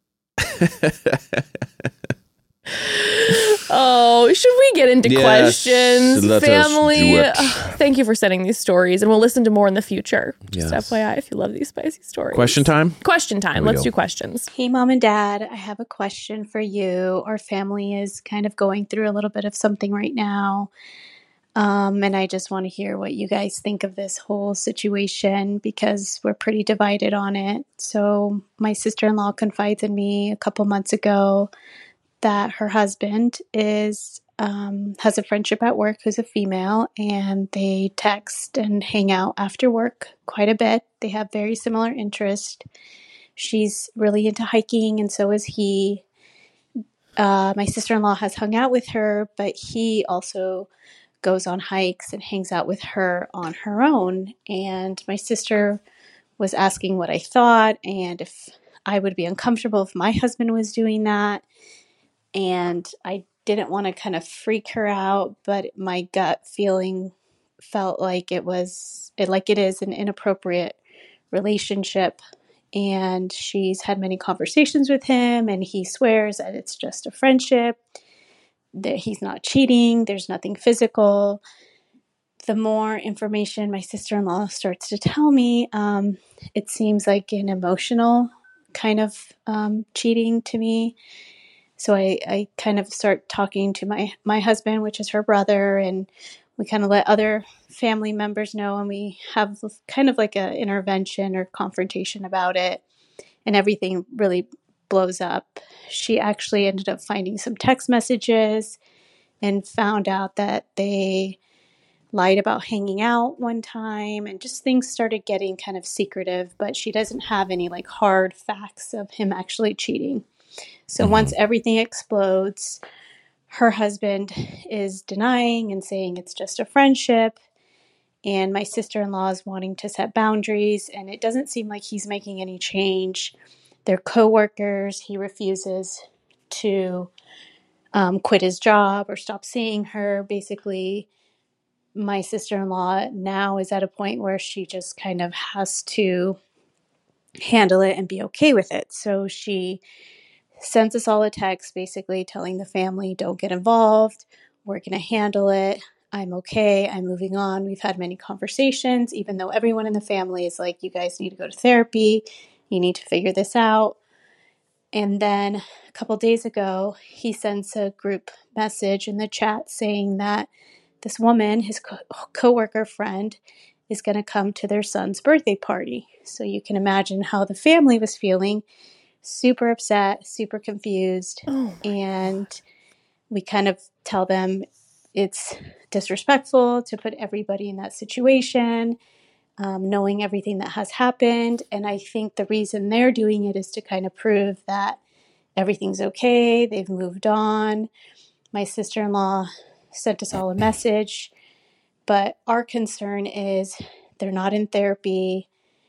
Oh, should we get into Yes, questions? let us Family, do it. ugh, thank you for sending these stories, and we'll listen to more in the future. Just Yes. F Y I if you love these spicy stories. Question time. Question time. Here we Let's go. do questions. Hey, mom and dad, I have a question for you. Our family is kind of going through a little bit of something right now. Um, and I just want to hear what you guys think of this whole situation because we're pretty divided on it. So my sister-in-law confides in me a couple months ago that her husband is um, has a friendship at work who's a female, and they text and hang out after work quite a bit. They have very similar interests. She's really into hiking, and so is he. Uh, my sister-in-law has hung out with her, but he also goes on hikes and hangs out with her on her own. And my sister was asking what I thought and if I would be uncomfortable if my husband was doing that. And I didn't want to kind of freak her out, but my gut feeling felt like it was, it, like it is an inappropriate relationship. And she's had many conversations with him, and he swears that it's just a friendship, that he's not cheating, there's nothing physical. The more information my sister-in-law starts to tell me, um, it seems like an emotional kind of um, cheating to me. So I, I kind of start talking to my, my husband, which is her brother, and we kind of let other family members know, and we have kind of like an intervention or confrontation about it, and everything really blows up. She actually ended up finding some text messages and found out that they lied about hanging out one time, and just things started getting kind of secretive, but she doesn't have any like hard facts of him actually cheating. So mm-hmm. once everything explodes, her husband is denying and saying it's just a friendship. And my sister-in-law is wanting to set boundaries, and it doesn't seem like he's making any change. They're coworkers. He refuses to um, quit his job or stop seeing her. Basically, my sister-in-law now is at a point where she just kind of has to handle it and be okay with it. So she sends us all a text basically telling the family, don't get involved. We're going to handle it. I'm okay. I'm moving on. We've had many conversations, even though everyone in the family is like, you guys need to go to therapy. You need to figure this out. And then a couple days ago, he sends a group message in the chat saying that this woman, his co- coworker friend, is going to come to their son's birthday party. So you can imagine how the family was feeling. Super upset, super confused. Oh and God. We kind of tell them it's disrespectful to put everybody in that situation, um, knowing everything that has happened. And I think the reason they're doing it is to kind of prove that everything's okay. They've moved on. My sister-in-law sent us all a message, but our concern is they're not in therapy.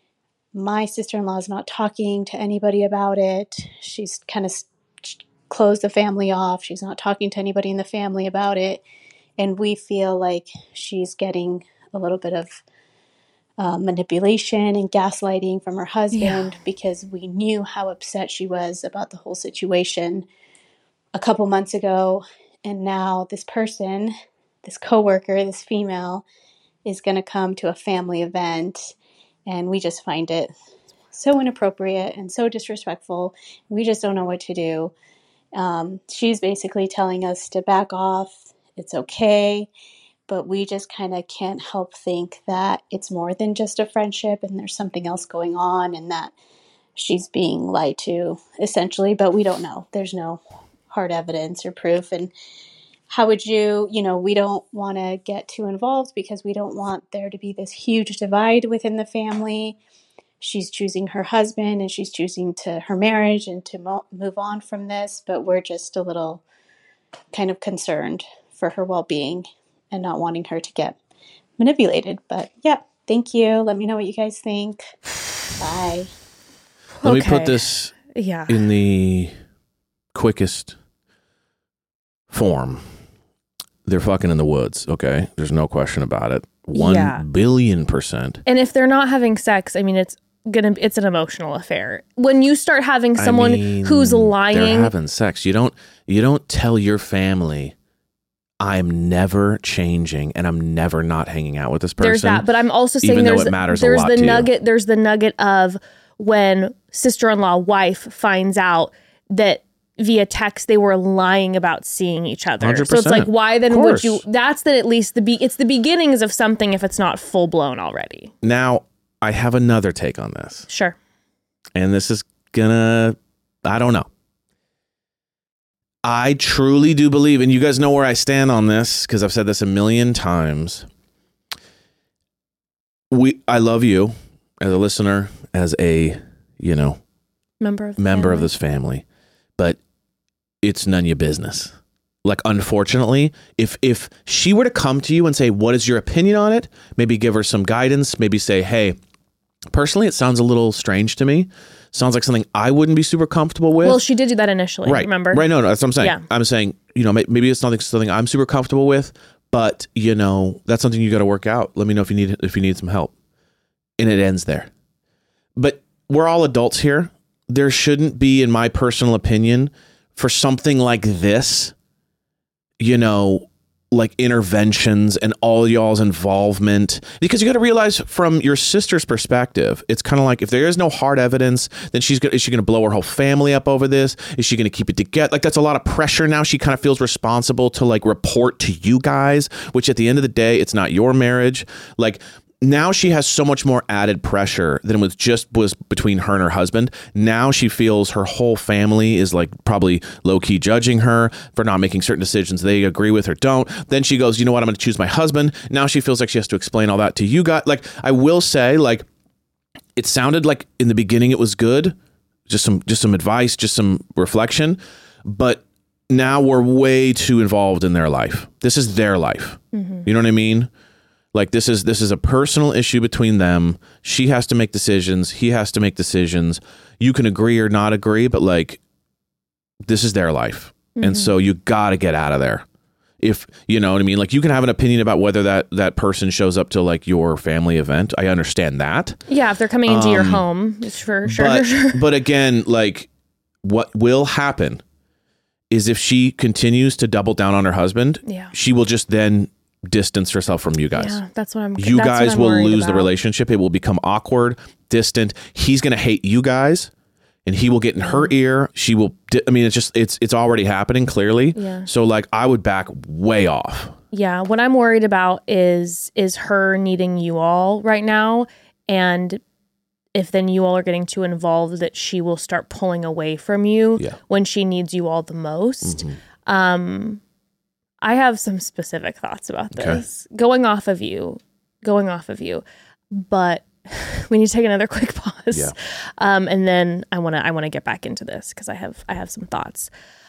My sister-in-law is not talking to anybody about it. She's kind of closed the family off. She's not talking to anybody in the family about it. And we feel like she's getting a little bit of uh, manipulation and gaslighting from her husband yeah. because we knew how upset she was about the whole situation a couple months ago. And now this person, this coworker, this female, is going to come to a family event. And we just find it so inappropriate and so disrespectful. We just don't know what to do. Um, she's basically telling us to back off. It's okay. But we just kind of can't help think that it's more than just a friendship and there's something else going on and that she's being lied to, essentially. But we don't know. There's no hard evidence or proof. And how would you, you know, we don't want to get too involved because we don't want there to be this huge divide within the family. She's choosing her husband and she's choosing to her marriage and to mo- move on from this. But we're just a little kind of concerned for her well-being and not wanting her to get manipulated. But yeah, thank you. Let me know what you guys think. Bye. Let Okay. me put this Yeah. in the quickest form. They're fucking in the woods, okay? There's no question about it. One Yeah. billion percent. And if they're not having sex, I mean, it's gonna it's an emotional affair. When you start having someone I mean, who's lying, they're having sex. You don't you don't tell your family, I'm never changing and I'm never not hanging out with this person. there's that. But I'm also saying even though there's it matters a there's lot the to you. nugget. There's the nugget of when sister-in-law wife finds out that via text they were lying about seeing each other. one hundred So it's like, percent. why then Of would course. you? That's the at least the be. It's the beginnings of something if it's not full blown already. Now, I have another take on this. Sure. And this is gonna, I don't know. I truly do believe, and you guys know where I stand on this because I've said this a million times. We, I love you as a listener, as a, you know, Member of the member of family. this family, but it's none of your business. Like, unfortunately, if if she were to come to you and say, what is your opinion on it? Maybe give her some guidance. Maybe say, hey, personally, it sounds a little strange to me. Sounds like something I wouldn't be super comfortable with. Well, she did do that initially. right. Remember? Right. No, no, that's what I'm saying. Yeah. I'm saying, you know, may- maybe it's not something I'm super comfortable with, but you know, that's something you got to work out. Let me know if you need, if you need some help. And it ends there. But we're all adults here. There shouldn't be, in my personal opinion, for something like this, you know, like interventions and all y'all's involvement, because you got to realize from your sister's perspective, it's kind of like if there is no hard evidence, then she's gonna, is she going to blow her whole family up over this? Is she going to keep it together? Like, that's a lot of pressure now. She kind of feels responsible to like report to you guys, which at the end of the day, it's not your marriage. Like, now she has so much more added pressure than was just was between her and her husband. Now she feels her whole family is like probably low key judging her for not making certain decisions they agree with or don't. Then she goes, you know what? I'm going to choose my husband. Now she feels like she has to explain all that to you guys. Like, I will say, like, it sounded like in the beginning it was good. Just some, just some advice, just some reflection. But now we're way too involved in their life. This is their life. Mm-hmm. You know what I mean? Like, this is this is a personal issue between them. She has to make decisions. He has to make decisions. You can agree or not agree, but like, this is their life. Mm-hmm. And so you got to get out of there. If, you know what I mean? Like, you can have an opinion about whether that, that person shows up to like your family event. I understand that. Yeah, if they're coming into Um, your home, it's for sure. But, sure. but again, like, what will happen is if she continues to double down on her husband, Yeah. she will just then distance herself from you guys. Yeah, that's what I'm. You that's guys what I'm will worried lose the about. relationship. It will become awkward, distant. He's going to hate you guys, and he will get in her ear. She will. Di- I mean, it's just it's it's already happening clearly. Yeah. So like, I would back way off. Yeah, what I'm worried about is is her needing you all right now, and if then you all are getting too involved, that she will start pulling away from you Yeah. when she needs you all the most. Mhm. Um, I have some specific thoughts about Okay. this, going off of you, going off of you, but we need to take another quick pause, Yeah. um, and then I want to I want to get back into this because I have I have some thoughts.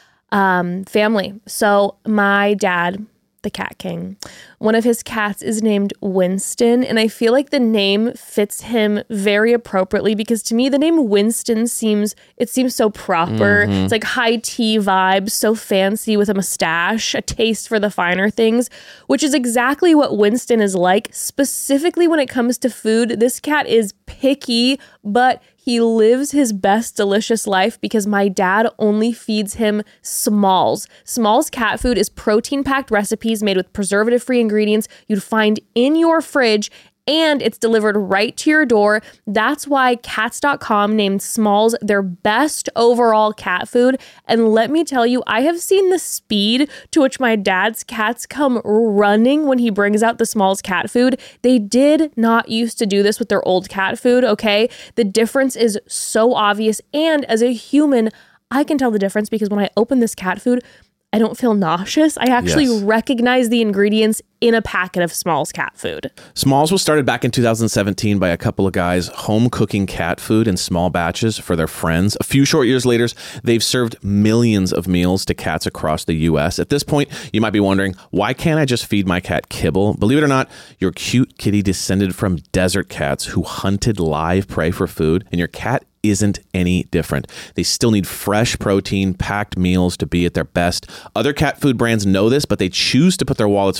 Um, family. So my dad, the Cat King, one of his cats is named Winston, and I feel like the name fits him very appropriately because to me the name Winston seems it seems so proper. Mm-hmm. It's like high tea vibes, so fancy with a mustache, a taste for the finer things, which is exactly what Winston is like. Specifically when it comes to food, this cat is picky, but he lives his best delicious life because my dad only feeds him Smalls. Smalls cat food is protein-packed recipes made with preservative-free ingredients you'd find in your fridge, and it's delivered right to your door. That's why cats dot com named Smalls their best overall cat food. And let me tell you, I have seen the speed to which my dad's cats come running when he brings out the Smalls cat food. They did not used to do this with their old cat food, okay? The difference is so obvious. And as a human, I can tell the difference because when I open this cat food, I don't feel nauseous. I actually Yes. recognize the ingredients in a packet of Smalls cat food. Smalls was started back in two thousand seventeen by a couple of guys home cooking cat food in small batches for their friends. A few short years later, they've served millions of meals to cats across the U S. At this point, you might be wondering, why can't I just feed my cat kibble? Believe it or not, your cute kitty descended from desert cats who hunted live prey for food, and your cat isn't any different. They still need fresh protein packed meals to be at their best. Other cat food brands know this, but they choose to put their wallets first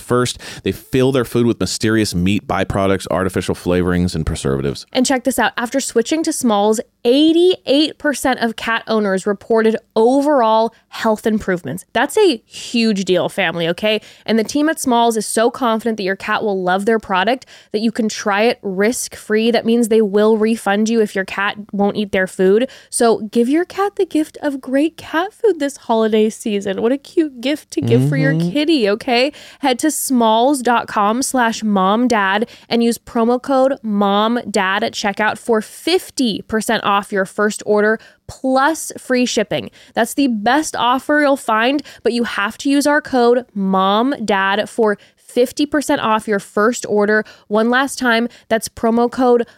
They fill their food with mysterious meat byproducts, artificial flavorings, and preservatives. And check this out. After switching to Smalls, eighty-eight percent of cat owners reported overall health improvements. That's a huge deal, family, okay? And the team at Smalls is so confident that your cat will love their product that you can try it risk-free. That means they will refund you if your cat won't eat their food. So give your cat the gift of great cat food this holiday season. What a cute gift to give mm-hmm. for your kitty, okay? Head to smalls.com slash momdad and use promo code momdad at checkout for fifty percent off your first order plus free shipping. That's the best offer you'll find, but you have to use our code momdad for fifty percent off your first order. One last time, that's promo code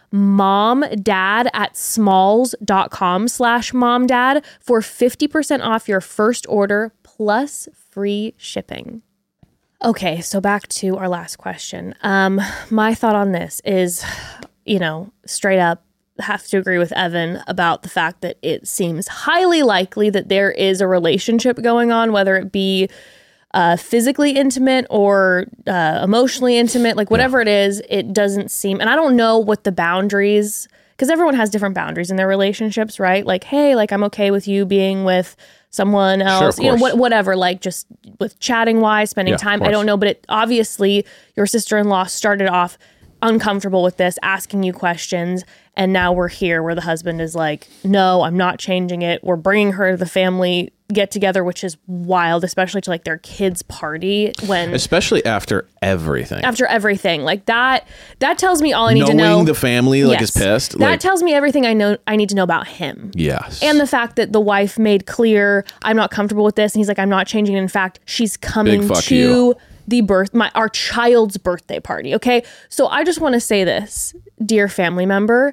MOMDAD at smalls.com slash momdad for fifty percent off your first order plus free shipping. Okay, so back to our last question. Um, my thought on this is, you know, straight up, have to agree with Evan about the fact that it seems highly likely that there is a relationship going on, whether it be uh, physically intimate or uh, emotionally intimate, like whatever yeah. it is, it doesn't seem, and I don't know what the boundaries, because everyone has different boundaries in their relationships, right? Like, hey, like I'm okay with you being with someone else, sure, you know, what, whatever, like just with chatting wise, spending yeah, time. I don't know, but it obviously your sister-in-law started off uncomfortable with this, asking you questions, and now we're here where the husband is like, no, I'm not changing it. We're bringing her to the family get together, which is wild, especially to like their kids' party when, especially after everything, after everything like that. That tells me all I need Knowing to know. The family like yes, is pissed. That like, tells me everything I know. I need to know about him. Yes, and the fact that the wife made clear, I'm not comfortable with this, and he's like, I'm not changing it. In fact, she's coming to. You. The birth, my our child's birthday party. Okay, so I just want to say this, dear family member.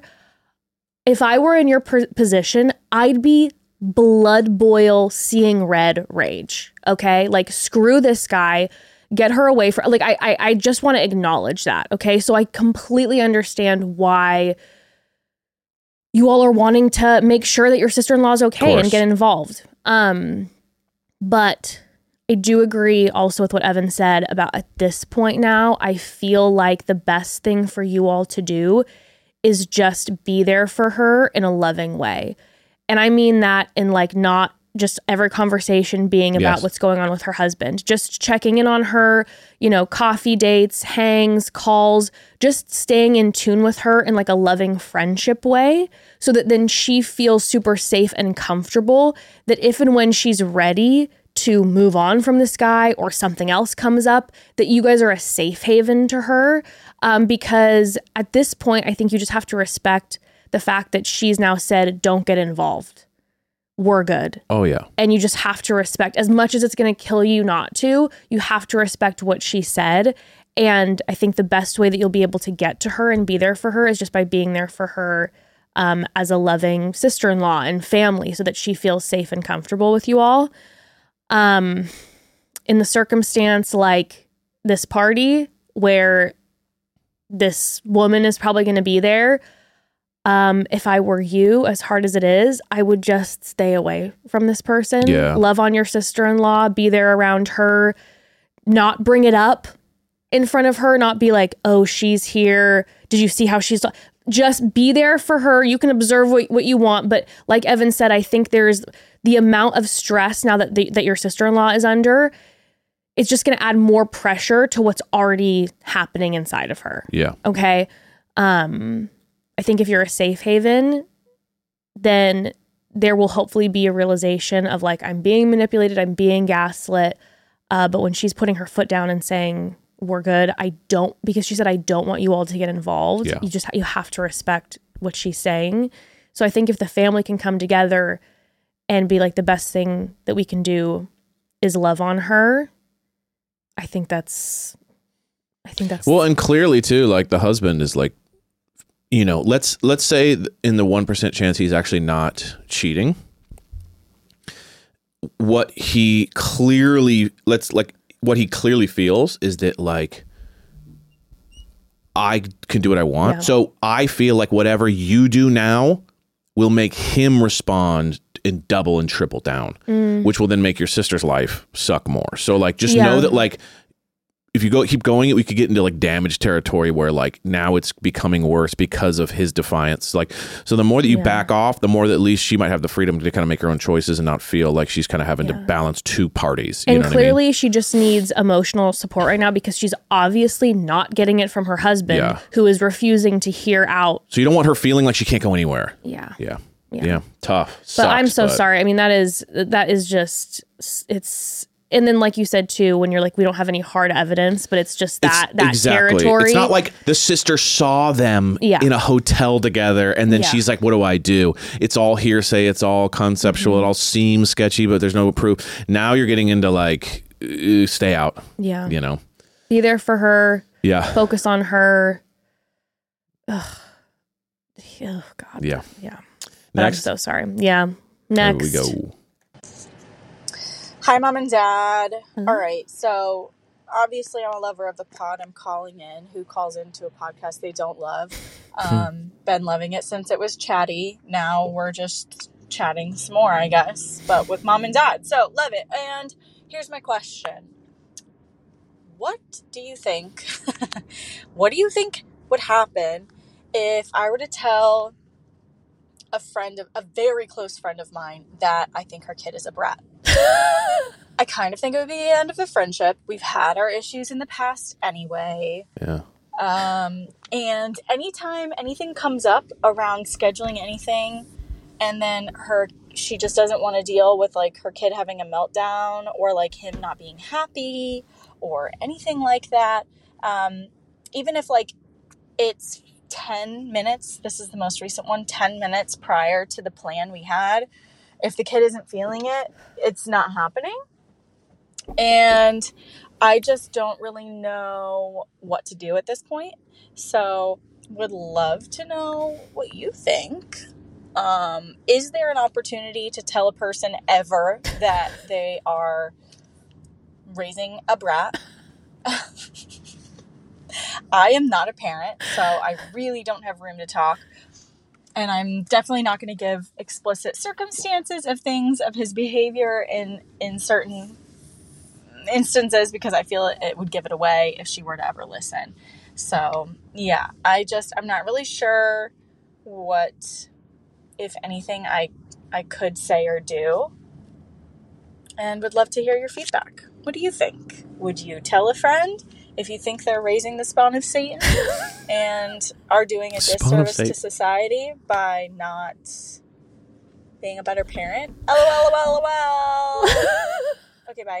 If I were in your per- position, I'd be blood boil, seeing red rage. Okay, like screw this guy, get her away from. Like I, I, I just want to acknowledge that. Okay, so I completely understand why you all are wanting to make sure that your sister-in-law is okay and get involved. Um, but. I do agree also with what Evan said about at this point now, I feel like the best thing for you all to do is just be there for her in a loving way. And I mean that in like not just every conversation being about yes. what's going on with her husband, just checking in on her, you know, coffee dates, hangs, calls, just staying in tune with her in like a loving friendship way so that then she feels super safe and comfortable that if and when she's ready to move on from this guy or something else comes up, that you guys are a safe haven to her. Um, because at this point, I think you just have to respect the fact that she's now said, don't get involved. We're good. Oh, yeah. And you just have to respect, as much as it's going to kill you not to, you have to respect what she said. And I think the best way that you'll be able to get to her and be there for her is just by being there for her um, as a loving sister-in-law and family so that she feels safe and comfortable with you all. Um, in the circumstance like this party where this woman is probably going to be there, um, if I were you, as hard as it is, I would just stay away from this person. Yeah. Love on your sister-in-law, be there around her, not bring it up in front of her, not be like, oh, she's here. Did you see how she's... Just be there for her. You can observe what, what you want. But like Evan said, I think there's the amount of stress now that the, that your sister-in-law is under. It's just going to add more pressure to what's already happening inside of her. Yeah. Okay. Um, I think if you're a safe haven, then there will hopefully be a realization of like, I'm being manipulated. I'm being gaslit. Uh, but when she's putting her foot down and saying, we're good. I don't, because she said, I don't want you all to get involved. Yeah. You just, you have to respect what she's saying. So I think if the family can come together and be like, the best thing that we can do is love on her. I think that's, I think that's. Well, and clearly too, like the husband is like, you know, let's, let's say in the one percent chance he's actually not cheating. What he clearly, let's like, what he clearly feels is that like I can do what I want. Yeah. So I feel like whatever you do now will make him respond in double and triple down, mm. which will then make your sister's life suck more. So like, just yeah. know that like if you go keep going, we could get into like damage territory where like now it's becoming worse because of his defiance. Like, so the more that you Yeah. back off, the more that at least she might have the freedom to kind of make her own choices and not feel like she's kind of having Yeah. to balance two parties. You And know clearly what I mean? she just needs emotional support right now because she's obviously not getting it from her husband, Yeah. who is refusing to hear out. So you don't want her feeling like she can't go anywhere. Yeah. Yeah. Yeah. Yeah. Tough. But I'm Sucks, so but- sorry. I mean, that is that is just it's. And then, like you said too, when you're like, we don't have any hard evidence, but it's just that It's- that exactly. territory. It's not like the sister saw them Yeah. in a hotel together and then Yeah. she's like, what do I do? It's all hearsay. It's all conceptual. Mm-hmm. It all seems sketchy, but there's no proof. Now you're getting into like, uh, stay out, yeah, you know? be there for her. Yeah. Focus on her. Ugh. Oh God. Yeah. Yeah. But Next. I'm so sorry. Yeah. There Next. we go. Hi, Mom and Dad. Mhm. All right, so obviously I'm a lover of the pod. I'm calling in. Who calls into a podcast they don't love? Um, been loving it since it was chatty. Now we're just chatting some more, I guess, but with Mom and Dad. So love it. And here's my question. What do you think? What do you think would happen if I were to tell a friend of a very close friend of mine that I think her kid is a brat? I kind of think it would be the end of the friendship. We've had our issues in the past anyway. Yeah. Um, and anytime anything comes up around scheduling anything, and then her, she just doesn't want to deal with like her kid having a meltdown or like him not being happy or anything like that. Um, even if like it's ten minutes, this is the most recent one, ten minutes prior to the plan we had. If the kid isn't feeling it, it's not happening. And I just don't really know what to do at this point. So would love to know what you think. Um, is there an opportunity to tell a person ever that they are raising a brat? I am not a parent, so I really don't have room to talk. And I'm definitely not going to give explicit circumstances of things, of his behavior in, in certain instances, because I feel it, it would give it away if she were to ever listen. So, yeah, I just, I'm not really sure what, if anything, I, I could say or do. And would love to hear your feedback. What do you think? Would you tell a friend if you think they're raising the spawn of Satan and are doing a Spawn of disservice Satan. to society by not being a better parent? LOL, LOL, LOL. Okay, bye.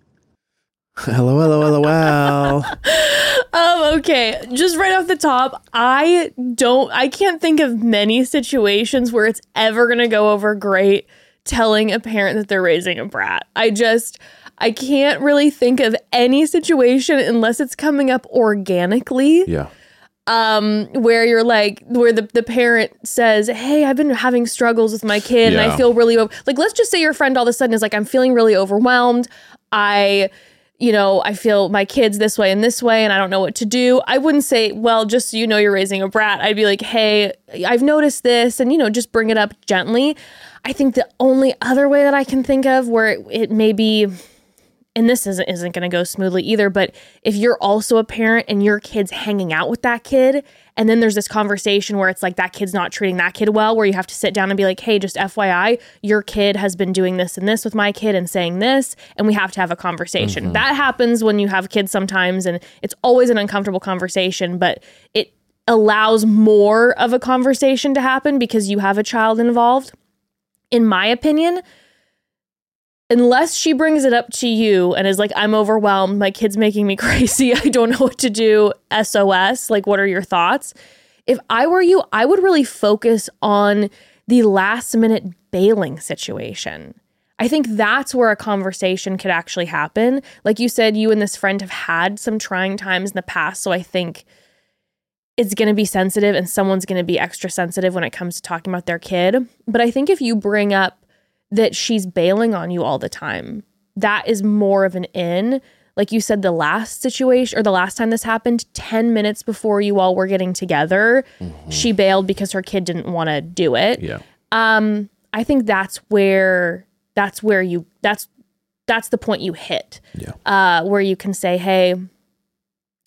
Hello, hello, hello, well. Um, okay, just right off the top, I don't, I can't think of many situations where it's ever going to go over great telling a parent that they're raising a brat. I just, I can't really think of any situation unless it's coming up organically. Yeah. Um, where you're like, where the, the parent says, hey, I've been having struggles with my kid and Yeah. I feel really, o-. like, let's just say your friend all of a sudden is like, I'm feeling really overwhelmed. I, you know, I feel my kid's this way and this way and I don't know what to do. I wouldn't say, well, just so you know you're raising a brat. I'd be like, hey, I've noticed this, and, you know, just bring it up gently. I think the only other way that I can think of where it, it may be, and this isn't, isn't going to go smoothly either, but if you're also a parent and your kid's hanging out with that kid, and then there's this conversation where it's like that kid's not treating that kid well, where you have to sit down and be like, hey, just F Y I, your kid has been doing this and this with my kid and saying this, and we have to have a conversation. Mm-hmm. That happens when you have kids sometimes, and it's always an uncomfortable conversation, but it allows more of a conversation to happen because you have a child involved. In my opinion, unless she brings it up to you and is like, I'm overwhelmed, my kid's making me crazy, I don't know what to do, S O S, like, what are your thoughts? If I were you, I would really focus on the last minute bailing situation. I think that's where a conversation could actually happen. Like you said, you and this friend have had some trying times in the past, so I think it's going to be sensitive and someone's going to be extra sensitive when it comes to talking about their kid. But I think if you bring up that she's bailing on you all the time, that is more of an in. Like you said, the last situation or the last time this happened, ten minutes before you all were getting together, mm-hmm. she bailed because her kid didn't want to do it. Yeah. Um, I think that's where, that's where you, that's, that's the point you hit. Yeah. Uh, where you can say, hey,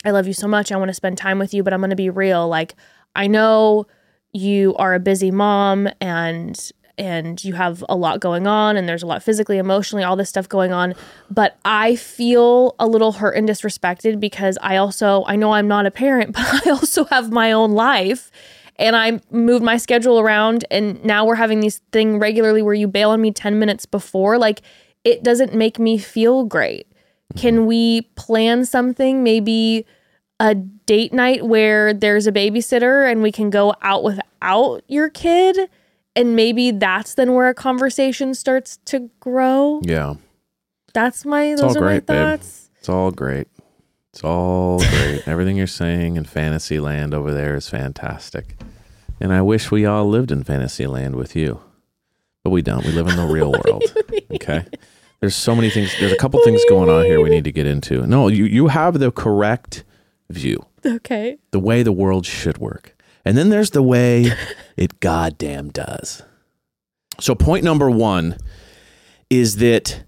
I love you so much. I want to spend time with you, but I'm going to be real. Like, I know you are a busy mom and and you have a lot going on and there's a lot physically, emotionally, all this stuff going on. But I feel a little hurt and disrespected because I also, I know I'm not a parent, but I also have my own life. And I moved my schedule around and now we're having these thing regularly where you bail on me ten minutes before. Like, it doesn't make me feel great. Can we plan something? Maybe a date night where there's a babysitter and we can go out without your kid? And maybe that's then where a conversation starts to grow. Yeah. That's my, It's those all are great, my babe. thoughts. It's all great. It's all great. Everything you're saying in fantasy land over there is fantastic. And I wish we all lived in fantasy land with you. But we don't. We live in the real world. Okay? There's so many things. There's a couple things going on here we need to get into. No, you, you have the correct view. Okay. The way the world should work. And then there's the way it goddamn does. So point number one is that,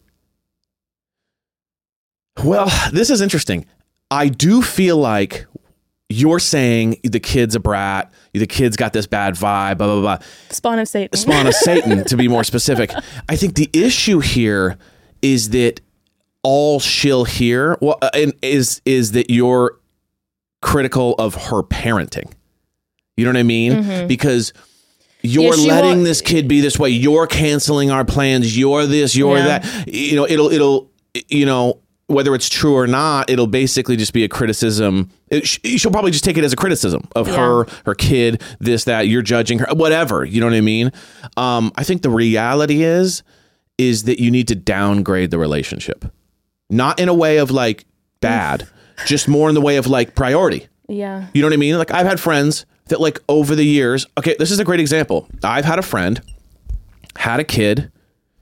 well, this is interesting. I do feel like you're saying the kid's a brat, the kid's got this bad vibe, blah, blah, blah. Spawn of Satan. Spawn of Satan, to be more specific. I think the issue here is that all she'll hear well, uh, and is is that you're critical of her parenting. You know what I mean? Mm-hmm. Because you're Yeah, letting won't- this kid be this way. You're canceling our plans. You're this, you're Yeah. that. You know, it'll, it'll, you know, whether it's true or not, it'll basically just be a criticism. It, she'll probably just take it as a criticism of Yeah. her, her kid, this, that, you're judging her, whatever. You know what I mean? Um, I think the reality is, is that you need to downgrade the relationship. Not in a way of like bad, just more in the way of like priority. Yeah. You know what I mean? Like I've had friends that like over the years, okay, this is a great example. I've had a friend, had a kid,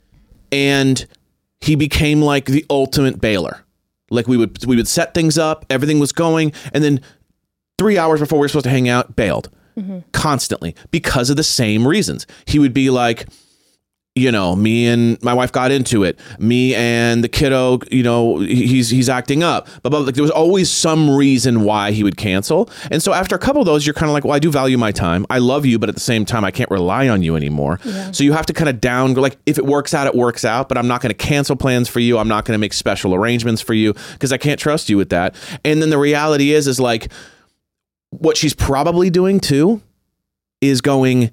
and he became like the ultimate bailer. Like we would we would set things up, everything was going, and then three hours before we were supposed to hang out, bailed. Mm-hmm. Constantly because of the same reasons. He would be like, you know, me and my wife got into it. Me and the kiddo, you know, he's he's acting up. But, but like, there was always some reason why he would cancel. And so after a couple of those, you're kind of like, well, I do value my time. I love you, but at the same time, I can't rely on you anymore. Yeah. So you have to kind of down, like, if it works out, it works out. But I'm not going to cancel plans for you. I'm not going to make special arrangements for you because I can't trust you with that. And then the reality is, is like, what she's probably doing too is going,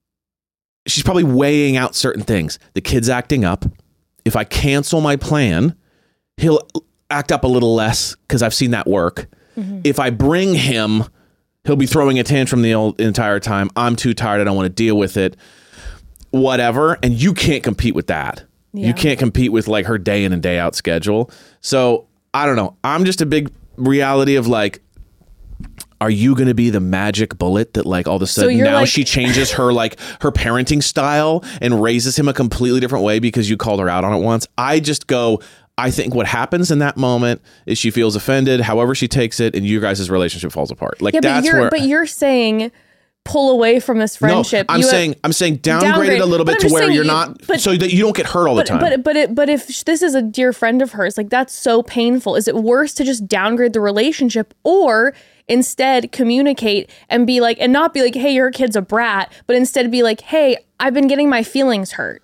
she's probably weighing out certain things. The kid's acting up. If I cancel my plan, he'll act up a little less because I've seen that work. Mm-hmm. If I bring him, he'll be throwing a tantrum the old, entire time. I'm too tired. I don't want to deal with it. Whatever. And you can't compete with that. Yeah. You can't compete with like her day in and day out schedule. So I don't know. I'm just a big reality of like, are you going to be the magic bullet that like all of a sudden so now like- she changes her like her parenting style and raises him a completely different way because you called her out on it once? I just go, I think what happens in that moment is she feels offended, however she takes it, and you guys' relationship falls apart. Like Yeah, but that's you're where but you're saying pull away from this friendship. No, I'm You have- saying I'm saying downgrade, downgrade it a little but bit I'm to where saying you're you- not but- so that you don't get hurt all but, the time. But but it, but if sh- this is a dear friend of hers, like that's so painful. Is it worse to just downgrade the relationship or instead communicate and be like, and not be like, hey, your kid's a brat, but instead be like, hey, I've been getting my feelings hurt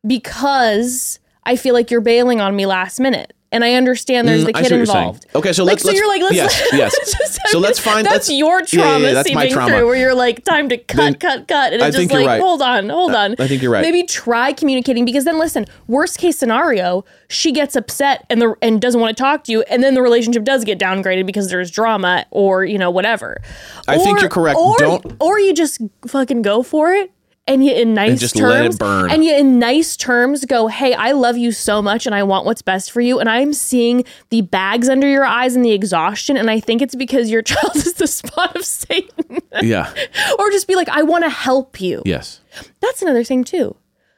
because I feel like you're bailing on me last minute. And I understand there's the Mm, I kid see what you're saying. involved. Okay, so like, let's, so let's you're like, let's, yes, yes. just- So let's find that's let's, your yeah, trauma yeah, yeah, that's my seeping trauma. through where you're like, time to cut, Then cut, cut. And I it's think just you're like, right. hold on, hold on. I think you're right. Maybe try communicating because then listen, worst case scenario, she gets upset and the and doesn't want to talk to you, and then the relationship does get downgraded because there's drama or, you know, whatever. I or, think you're correct. Or, Don't or you just fucking go for it. And you in nice And just terms, let it burn. and you in nice terms go, hey, I love you so much and I want what's best for you. And I'm seeing the bags under your eyes and the exhaustion. And I think it's because your child is the spawn of Satan. Yeah. Or just be like, I want to help you. Yes. That's another thing too.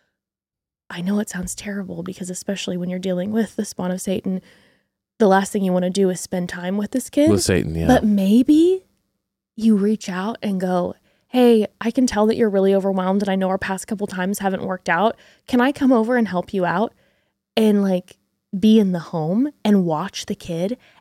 I know it sounds terrible because especially when you're dealing with the spawn of Satan, the last thing you want to do is spend time with this kid. With Satan, yeah. But maybe you reach out and go, hey, I can tell that you're really overwhelmed and I know our past couple times haven't worked out. Can I come over and help you out and like be in the home and watch the kid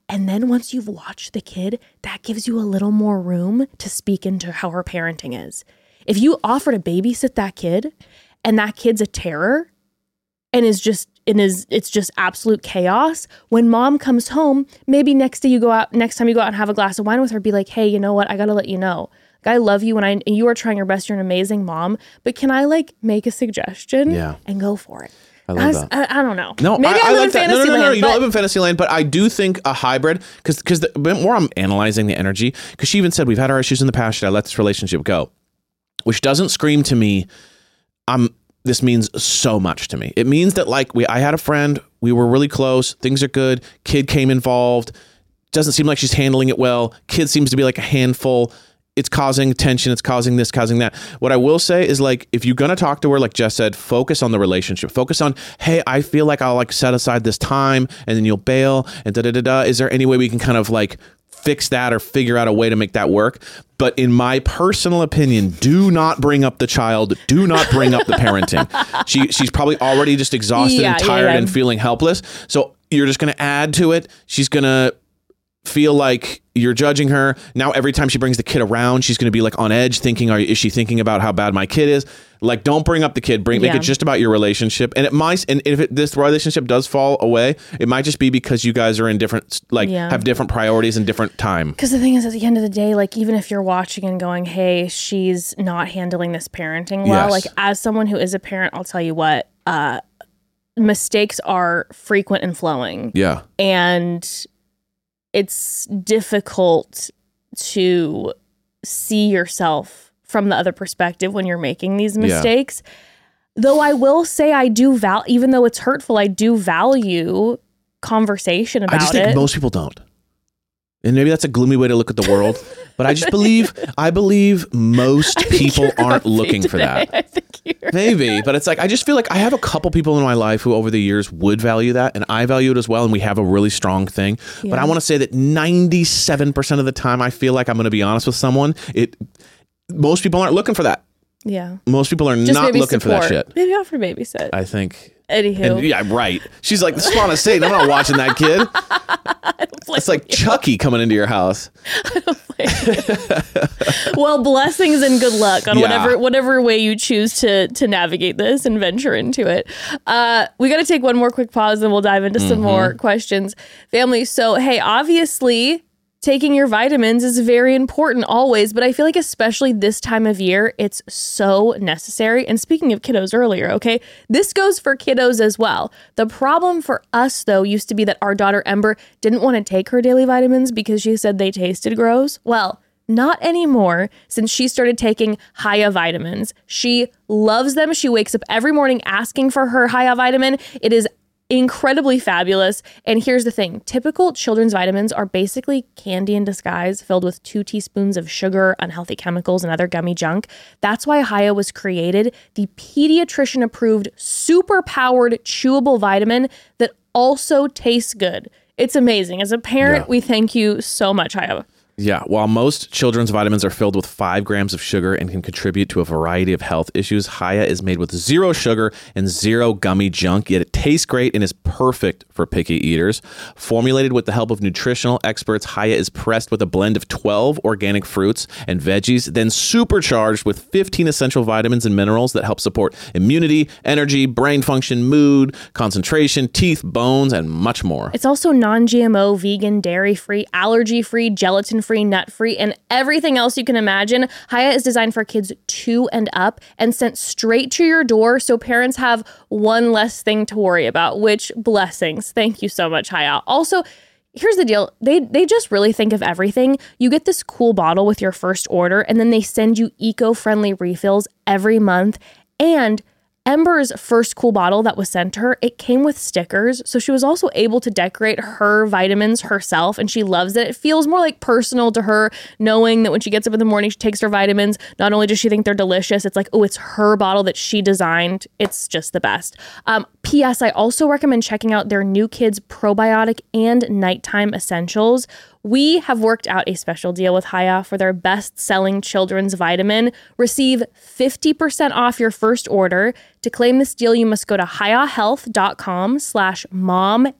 And then once you've watched the kid, that gives you a little more room to speak into how her parenting is. If you offer to babysit that kid and that kid's a terror and is just and is it's just absolute chaos, when mom comes home, maybe next day you go out next time you go out and have a glass of wine with her, be like, hey, you know what? I gotta let you know. Like, I love you and I you are trying your best. You're an amazing mom. But can I like make a suggestion Yeah. and go for it? I love was, that. I, I don't know. No, maybe I, I, I live like in that. No, fantasy no, no, no, land. you but- don't live in fantasy land, but I do think a hybrid, because because the more I'm analyzing the energy, because she even said we've had our issues in the past, should I let this relationship go? Which doesn't scream to me, I'm. This means so much to me. It means that like we, I had a friend, we were really close, things are good, kid came involved, doesn't seem like she's handling it well, kid seems to be like a handful. It's causing tension. It's causing this, causing that. What I will say is like, if you're going to talk to her, like Jess said, focus on the relationship. Focus on, hey, I feel like I'll like set aside this time and then you'll bail and da da da da. Is there any way we can kind of like fix that or figure out a way to make that work? But in my personal opinion, do not bring up the child. Do not bring up the parenting. She She's probably already just exhausted Yeah, and yeah, tired yeah. and feeling helpless. So you're just going to add to it. She's going to feel like you're judging her. Now, every time she brings the kid around, she's going to be like on edge thinking, are, is she thinking about how bad my kid is? Like, don't bring up the kid. Bring, Yeah. make it just about your relationship. And it might, and if it, this relationship does fall away, it might just be because you guys are in different, like Yeah. have different priorities and different time. Because the thing is, at the end of the day, like, even if you're watching and going, hey, she's not handling this parenting well, Yes. like, as someone who is a parent, I'll tell you what, uh, mistakes are frequent and flowing. Yeah. And it's difficult to see yourself from the other perspective when you're making these Yeah. mistakes. Though I will say I do val, even though it's hurtful, I do value conversation about I just think it. most people don't. And maybe that's a gloomy way to look at the world, but I just believe, I believe most I think people you're aren't grumpy looking for today. that. I think you're Maybe, but it's like, I just feel like I have a couple people in my life who over the years would value that, and I value it as well, and we have a really strong thing. But Yeah. I want to say that ninety-seven percent of the time I feel like I'm going to be honest with someone, it most people aren't looking for that. Yeah. Most people are Just not maybe looking support. for that shit. Maybe offer to babysit. I think. Anywho. And yeah, right. She's like, the spawn of Satan. I'm not watching that kid. It's like Chucky coming into your house. Well, blessings and good luck on Yeah. whatever whatever way you choose to to navigate this and venture into it. Uh, we got to take one more quick pause, and we'll dive into some Mm-hmm. more questions, family. So, hey, obviously, taking your vitamins is very important always, but I feel like especially this time of year, it's so necessary. And speaking of kiddos earlier, okay, this goes for kiddos as well. The problem for us, though, used to be that our daughter Ember didn't want to take her daily vitamins because she said they tasted gross. Well, not anymore, since she started taking Haya vitamins. She loves them. She wakes up every morning asking for her Haya vitamin. It is incredibly fabulous. And here's the thing. Typical children's vitamins are basically candy in disguise filled with two teaspoons of sugar, unhealthy chemicals, and other gummy junk. That's why Haya was created, the pediatrician approved super powered chewable vitamin that also tastes good. It's amazing. As a parent, Yeah. we thank you so much, Haya. Yeah, while most children's vitamins are filled with five grams of sugar and can contribute to a variety of health issues, Haya is made with zero sugar and zero gummy junk, yet it tastes great and is perfect for picky eaters. Formulated with the help of nutritional experts, Haya is pressed with a blend of twelve organic fruits and veggies, then supercharged with fifteen essential vitamins and minerals that help support immunity, energy, brain function, mood, concentration, teeth, bones, and much more. It's also non-G M O, vegan, dairy-free, allergy-free, gelatin-free, nut-free, and everything else you can imagine. Haya is designed for kids two and up and sent straight to your door, so parents have one less thing to worry about, which blessings. Thank you so much, Haya. Also, here's the deal. They they just really think of everything. You get this cool bottle with your first order, and then they send you eco-friendly refills every month. And Ember's first cool bottle that was sent to her, it came with stickers. So she was also able to decorate her vitamins herself, and she loves it. It feels more like personal to her, knowing that when she gets up in the morning, she takes her vitamins. Not only does she think they're delicious, it's like, oh, it's her bottle that she designed. It's just the best. Um, P S. I also recommend checking out their New Kids Probiotic and Nighttime Essentials. We have worked out a special deal with Haya for their best-selling children's vitamin. Receive fifty percent off your first order. To claim this deal, you must go to hayahealth.com slash mom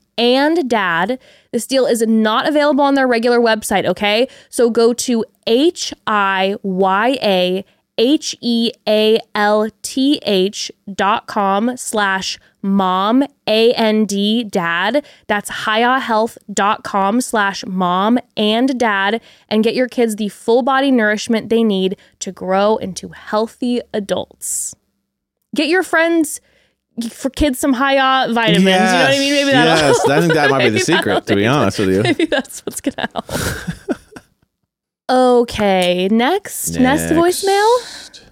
and dad. This deal is not available on their regular website, okay? So go to H I Y A H E A L T H dot com slash mom, A N D, dad. That's hiyahealth.com slash mom and dad, and get your kids the full body nourishment they need to grow into healthy adults. Get your friends, for kids, some Hiya vitamins. Yes, you know what I mean? Maybe that'll yes, I think that might be the maybe secret, to be that'll- honest with you. Maybe that's what's going to help. Okay, next. Next voicemail.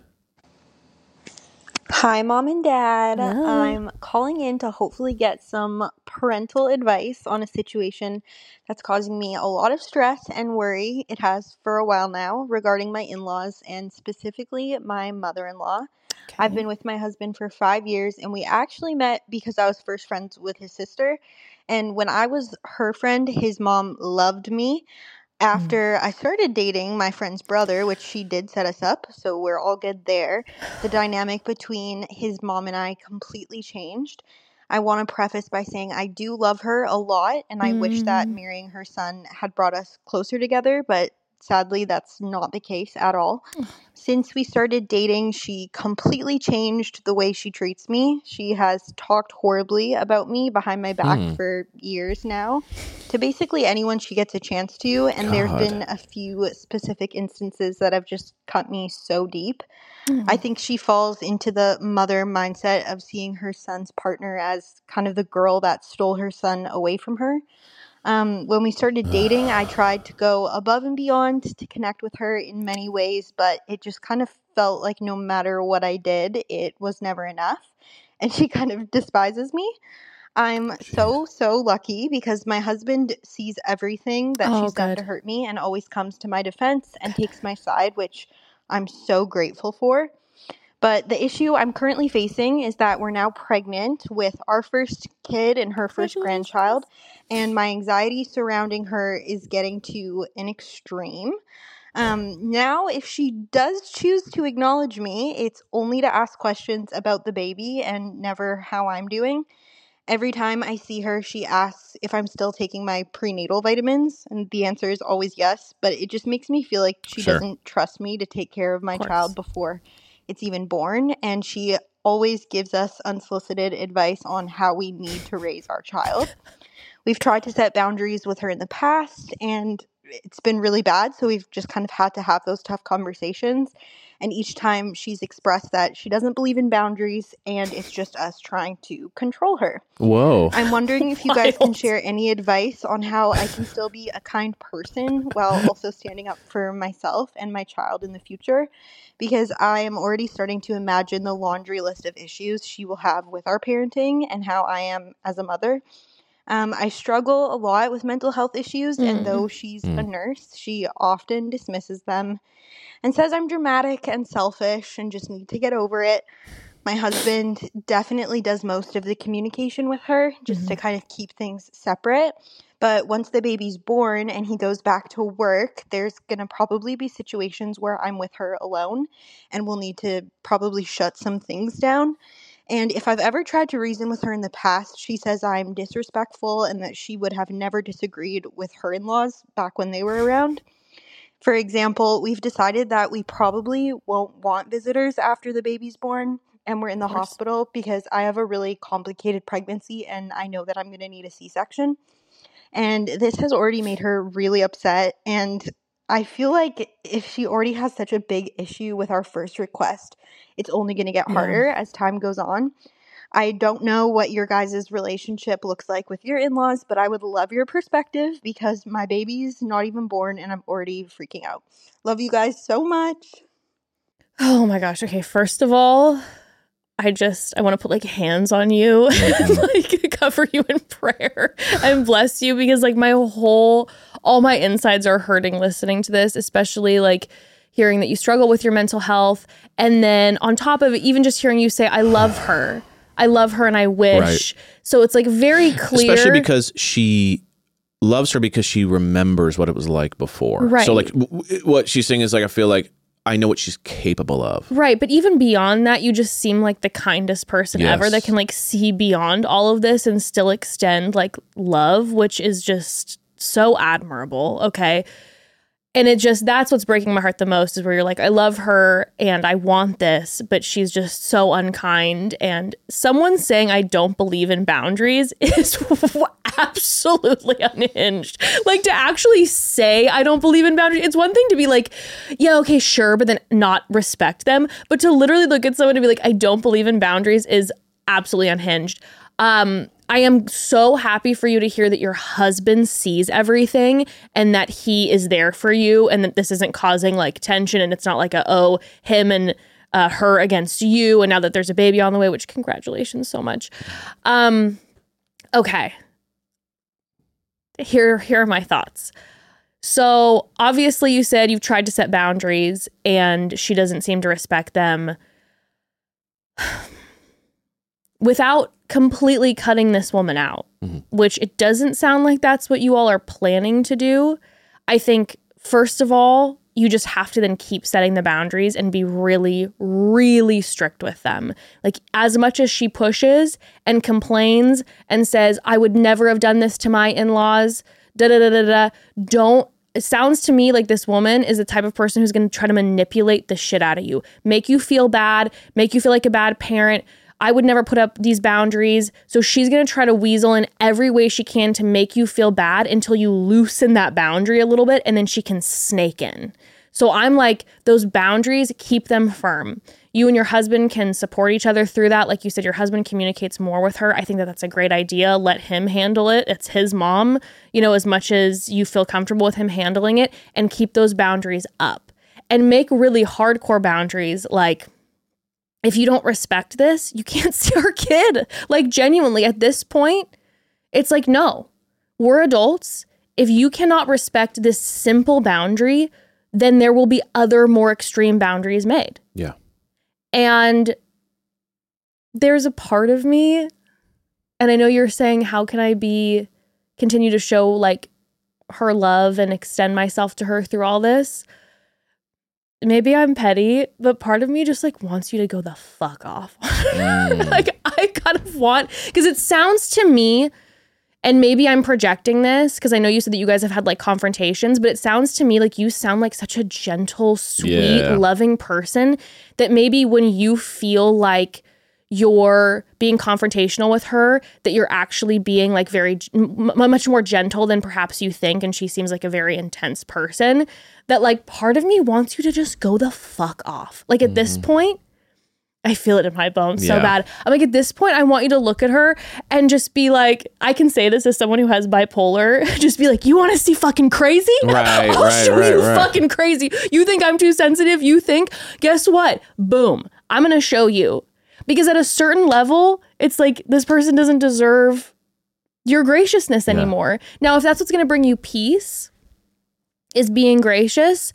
Hi, Mom and Dad. Hello. I'm calling in to hopefully get some parental advice on a situation that's causing me a lot of stress and worry. It has for a while now regarding my in-laws and specifically my mother-in-law. Okay. I've been with my husband for five years and we actually met because I was first friends with his sister. And when I was her friend, his mom loved me. After I started dating my friend's brother, which she did set us up, so we're all good there, the dynamic between his mom and I completely changed. I want to preface by saying I do love her a lot, and I wish that marrying her son had brought us closer together, but sadly, that's not the case at all. Since we started dating, she completely changed the way she treats me. She has talked horribly about me behind my back Hmm. for years now to basically anyone she gets a chance to. And there's God. been a few specific instances that have just cut me so deep. I think she falls into the mother mindset of seeing her son's partner as kind of the girl that stole her son away from her. Um, when we started dating, I tried to go above and beyond to connect with her in many ways, but it just kind of felt like no matter what I did, it was never enough. And she kind of despises me. I'm so, so lucky because my husband sees everything that Oh, she's done to good. hurt me and always comes to my defense and takes my side, which I'm so grateful for. But the issue I'm currently facing is that we're now pregnant with our first kid and her first grandchild, and my anxiety surrounding her is getting to an extreme. Um, now, if she does choose to acknowledge me, it's only to ask questions about the baby and never how I'm doing. Every time I see her, she asks if I'm still taking my prenatal vitamins, and the answer is always yes, but it just makes me feel like she Sure. doesn't trust me to take care of my Of course. child before it's even born, and she always gives us unsolicited advice on how we need to raise our child. We've tried to set boundaries with her in the past, and it's been really bad, so we've just kind of had to have those tough conversations. And each time she's expressed that she doesn't believe in boundaries, and it's just us trying to control her. Whoa. I'm wondering if you guys can Wild. share any advice on how I can still be a kind person while also standing up for myself and my child in the future, because I am already starting to imagine the laundry list of issues she will have with our parenting and how I am as a mother. Um, I struggle a lot with mental health issues, and though she's a nurse, she often dismisses them and says I'm dramatic and selfish and just need to get over it. My husband definitely does most of the communication with her just to kind of keep things separate. But once the baby's born and he goes back to work, there's going to probably be situations where I'm with her alone and we'll need to probably shut some things down. And if I've ever tried to reason with her in the past, she says I'm disrespectful and that she would have never disagreed with her in-laws back when they were around. For example, we've decided that we probably won't want visitors after the baby's born and we're in the hospital because I have a really complicated pregnancy and I know that I'm going to need a C-section. And this has already made her really upset. And I feel like if she already has such a big issue with our first request, it's only going to get harder as time goes on. I don't know what your guys' relationship looks like with your in-laws, but I would love your perspective because my baby's not even born and I'm already freaking out. Love you guys so much. Oh my gosh. Okay. First of all, I just, I want to put like hands on you and like cover you in prayer and bless you because like my whole, all my insides are hurting listening to this, especially like hearing that you struggle with your mental health. And then on top of it, even just hearing you say, I love her. I love her and I wish. Right. So it's like very clear. Especially because she loves her because she remembers what it was like before. Right. So like w- w- what she's saying is like, I feel like I know what she's capable of. Right. But even beyond that, you just seem like the kindest person Yes. ever that can like see beyond all of this and still extend like love, which is just so admirable. Okay. And it just, that's what's breaking my heart the most is where you're like, I love her and I want this, but she's just so unkind. And someone saying I don't believe in boundaries is absolutely unhinged. Like to actually say I don't believe in boundaries, it's one thing to be like, yeah, okay, sure, but then not respect them. But to literally look at someone and be like, I don't believe in boundaries is absolutely unhinged. Um, I am so happy for you to hear that your husband sees everything and that he is there for you and that this isn't causing like tension and it's not like a, oh, him and uh, her against you. And now that there's a baby on the way, which congratulations so much. Um, okay. Here, here are my thoughts. So obviously you said you've tried to set boundaries and she doesn't seem to respect them. Without completely cutting this woman out, mm-hmm. which it doesn't sound like that's what you all are planning to do. I think, first of all, you just have to then keep setting the boundaries and be really, really strict with them. Like, as much as she pushes and complains and says, I would never have done this to my in-laws, da da da da da, don't. It sounds to me like this woman is the type of person who's going to try to manipulate the shit out of you, make you feel bad, make you feel like a bad parent. I would never put up these boundaries. So she's going to try to weasel in every way she can to make you feel bad until you loosen that boundary a little bit and then she can snake in. So I'm like, those boundaries, keep them firm. You and your husband can support each other through that. Like you said, your husband communicates more with her. I think that that's a great idea. Let him handle it. It's his mom, you know, as much as you feel comfortable with him handling it, and keep those boundaries up and make really hardcore boundaries. Like, if you don't respect this, you can't see our kid. Like, genuinely, at this point, it's like, no, we're adults. If you cannot respect this simple boundary, then there will be other more extreme boundaries made. Yeah. And there's a part of me, and I know you're saying, how can I be, continue to show like her love and extend myself to her through all this? Maybe I'm petty, but part of me just like wants you to go the fuck off. Mm. Like I kind of want, because it sounds to me, and maybe I'm projecting this because I know you said that you guys have had like confrontations, but it sounds to me like you sound like such a gentle, sweet, Yeah. loving person that maybe when you feel like you're being confrontational with her, that you're actually being like very m- much more gentle than perhaps you think, and she seems like a very intense person, that like part of me wants you to just go the fuck off. Like at mm-hmm. this point, I feel it in my bones yeah. so bad. I'm like, at this point, I want you to look at her and just be like, I can say this as someone who has bipolar, just be like, you want to see fucking crazy? Right, I'll right, show right, you right. fucking crazy. You think I'm too sensitive? You think? Guess what? Boom. I'm going to show you. Because at a certain level, it's like this person doesn't deserve your graciousness Yeah. anymore. Now, if that's what's going to bring you peace, is being gracious,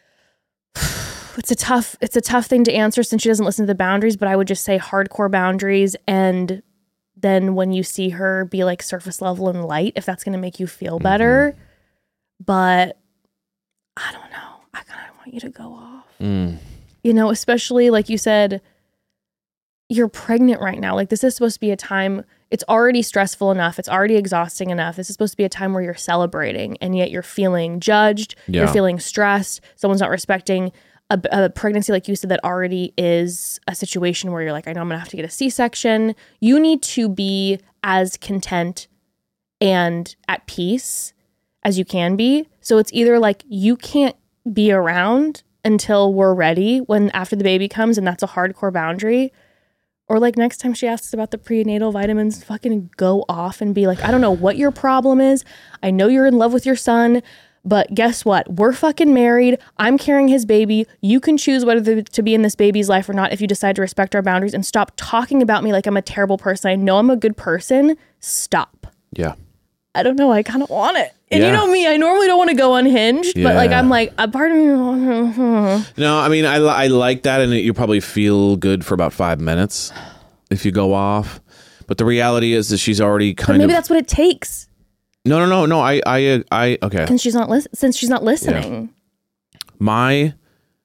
it's a tough, it's a tough thing to answer since she doesn't listen to the boundaries, but I would just say hardcore boundaries. And then when you see her, be like surface level and light, if that's going to make you feel better. Mm-hmm. But I don't know. I kind of want you to go off. Mm. You know, especially like you said, you're pregnant right now. Like this is supposed to be a time, it's already stressful enough. It's already exhausting enough. This is supposed to be a time where you're celebrating, and yet you're feeling judged. Yeah. You're feeling stressed. Someone's not respecting a, a pregnancy, like you said, that already is a situation where you're like, I know I'm going to have to get a C-section. You need to be as content and at peace as you can be. So it's either like you can't be around until we're ready when after the baby comes, and that's a hardcore boundary. Or like next time she asks about the prenatal vitamins, fucking go off and be like, I don't know what your problem is. I know you're in love with your son, but guess what? We're fucking married. I'm carrying his baby. You can choose whether to be in this baby's life or not if you decide to respect our boundaries, and stop talking about me like I'm a terrible person. I know I'm a good person. Stop. Yeah. I don't know. I kind of want it. And Yeah. you know me, I normally don't want to go unhinged, but like Yeah. I'm like, a part of me. No, I mean, I, li- I like that, and you probably feel good for about five minutes if you go off. But the reality is that she's already But kind maybe of. that's what it takes. No, no, no, no. I, I, I. Okay. Since she's not lis- since she's not listening. My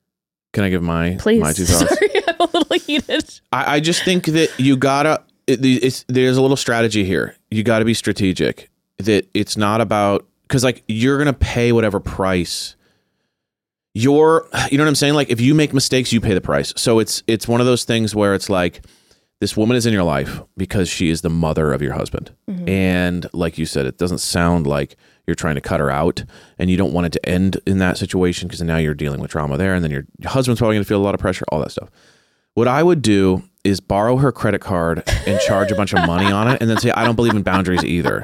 Can I give my Please. my two thoughts? Sorry, I'm a little heated. I, I just think that you gotta. It, it's, there's a little strategy here. You got to be strategic. That it's not about because like you're gonna pay whatever price. You're, you know what I'm saying? Like if you make mistakes, you pay the price. So it's it's one of those things where it's like this woman is in your life because she is the mother of your husband, mm-hmm. and like you said, it doesn't sound like you're trying to cut her out, and you don't want it to end in that situation because now you're dealing with trauma there, and then your husband's probably going to feel a lot of pressure, all that stuff. What I would do is borrow her credit card and charge a bunch of money on it, and then say, I don't believe in boundaries either.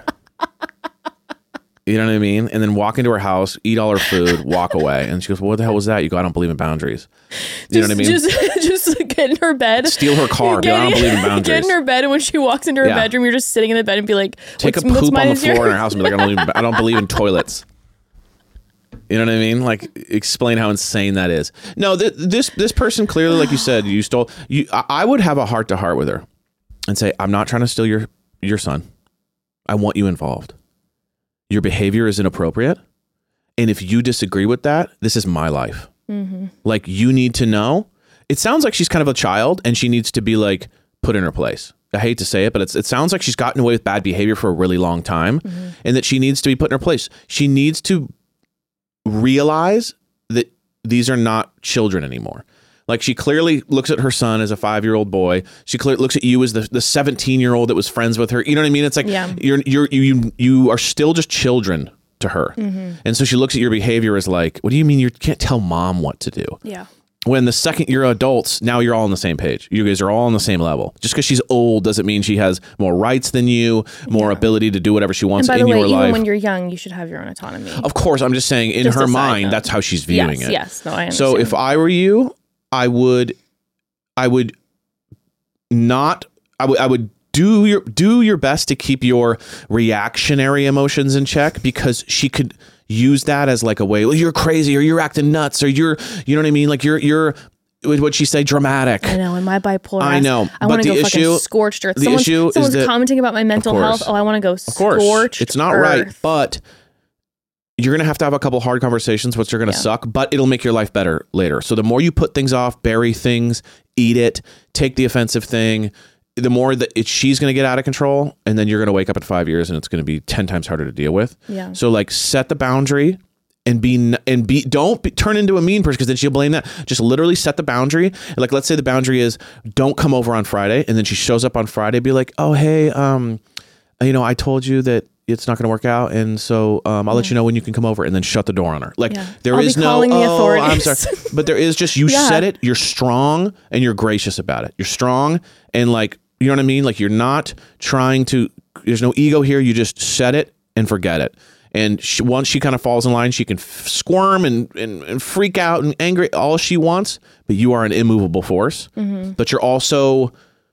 You know what I mean? And then walk into her house, eat all her food, walk away. And she goes, well, what the hell was that? You go, I don't believe in boundaries. You just, know what I mean? Just, just get in her bed. Steal her car. Be Get, like, I don't believe in boundaries. Get in her bed, and when she walks into her Yeah. bedroom, you're just sitting in the bed and be like, Take a what's, what's poop mine on the is floor in yours? her house and be like, I don't, believe in, I don't believe in toilets. You know what I mean? Like, explain how insane that is. No, th- this this person clearly, like you said, you stole. You, I, I would have a heart to heart with her and say, I'm not trying to steal your your son. I want you involved. Your behavior is inappropriate, and if you disagree with that, this is my life. Mm-hmm. Like, you need to know. It sounds like she's kind of a child, and she needs to be like put in her place. I hate to say it, but it's, it sounds like she's gotten away with bad behavior for a really long time, mm-hmm. and that she needs to be put in her place. She needs to realize that these are not children anymore. Like, she clearly looks at her son as a five-year-old boy. She clearly looks at you as the the seventeen-year-old that was friends with her. You know what I mean? It's like yeah. you're you're you you are still just children to her, mm-hmm. and so she looks at your behavior as like, what do you mean you can't tell mom what to do? Yeah. When the second you're adults, now you're all on the same page. You guys are all on the same level. Just because she's old doesn't mean she has more rights than you, more yeah. ability to do whatever she wants and by in the way, your even life. when you're young, you should have your own autonomy. Of course, I'm just saying in just her a side mind, note. that's how she's viewing yes, it. Yes, no, I understand. So if I were you, I would, I would not, I would, I would do your do your best to keep your reactionary emotions in check, because she could use that as like a way, well, you're crazy, or you're acting nuts, or you're, you know what I mean? Like you're, you're, what'd she say? Dramatic. I know. In my bipolar, I know. I want to go issue, fucking scorched earth. The Someone's, issue someone's is that, commenting about my mental health. Oh, I want to go of course, scorched it's not earth. right, but you're going to have to have a couple hard conversations, which are going to yeah. suck, but it'll make your life better later. So the more you put things off, bury things, eat it, take the offensive thing, the more that it, she's going to get out of control, and then you're going to wake up in five years and it's going to be ten times harder to deal with. Yeah. So like set the boundary and be, and be, don't be, turn into a mean person, because then she'll blame that. Just literally set the boundary. Like, let's say the boundary is don't come over on Friday. And then she shows up on Friday, be like, oh, hey, um, you know, I told you that it's not going to work out, and so um, I'll yeah. let you know when you can come over, and then shut the door on her. Like yeah. there I'll is be no, calling the oh, authorities. I'm sorry, but there is just you yeah. said it. You're strong and you're gracious about it. You're strong and like, you know what I mean. Like, you're not trying to. There's no ego here. You just said it and forget it. And she, once she kind of falls in line, she can f- squirm and, and and freak out and angry all she wants. But you are an immovable force. Mm-hmm. But you're also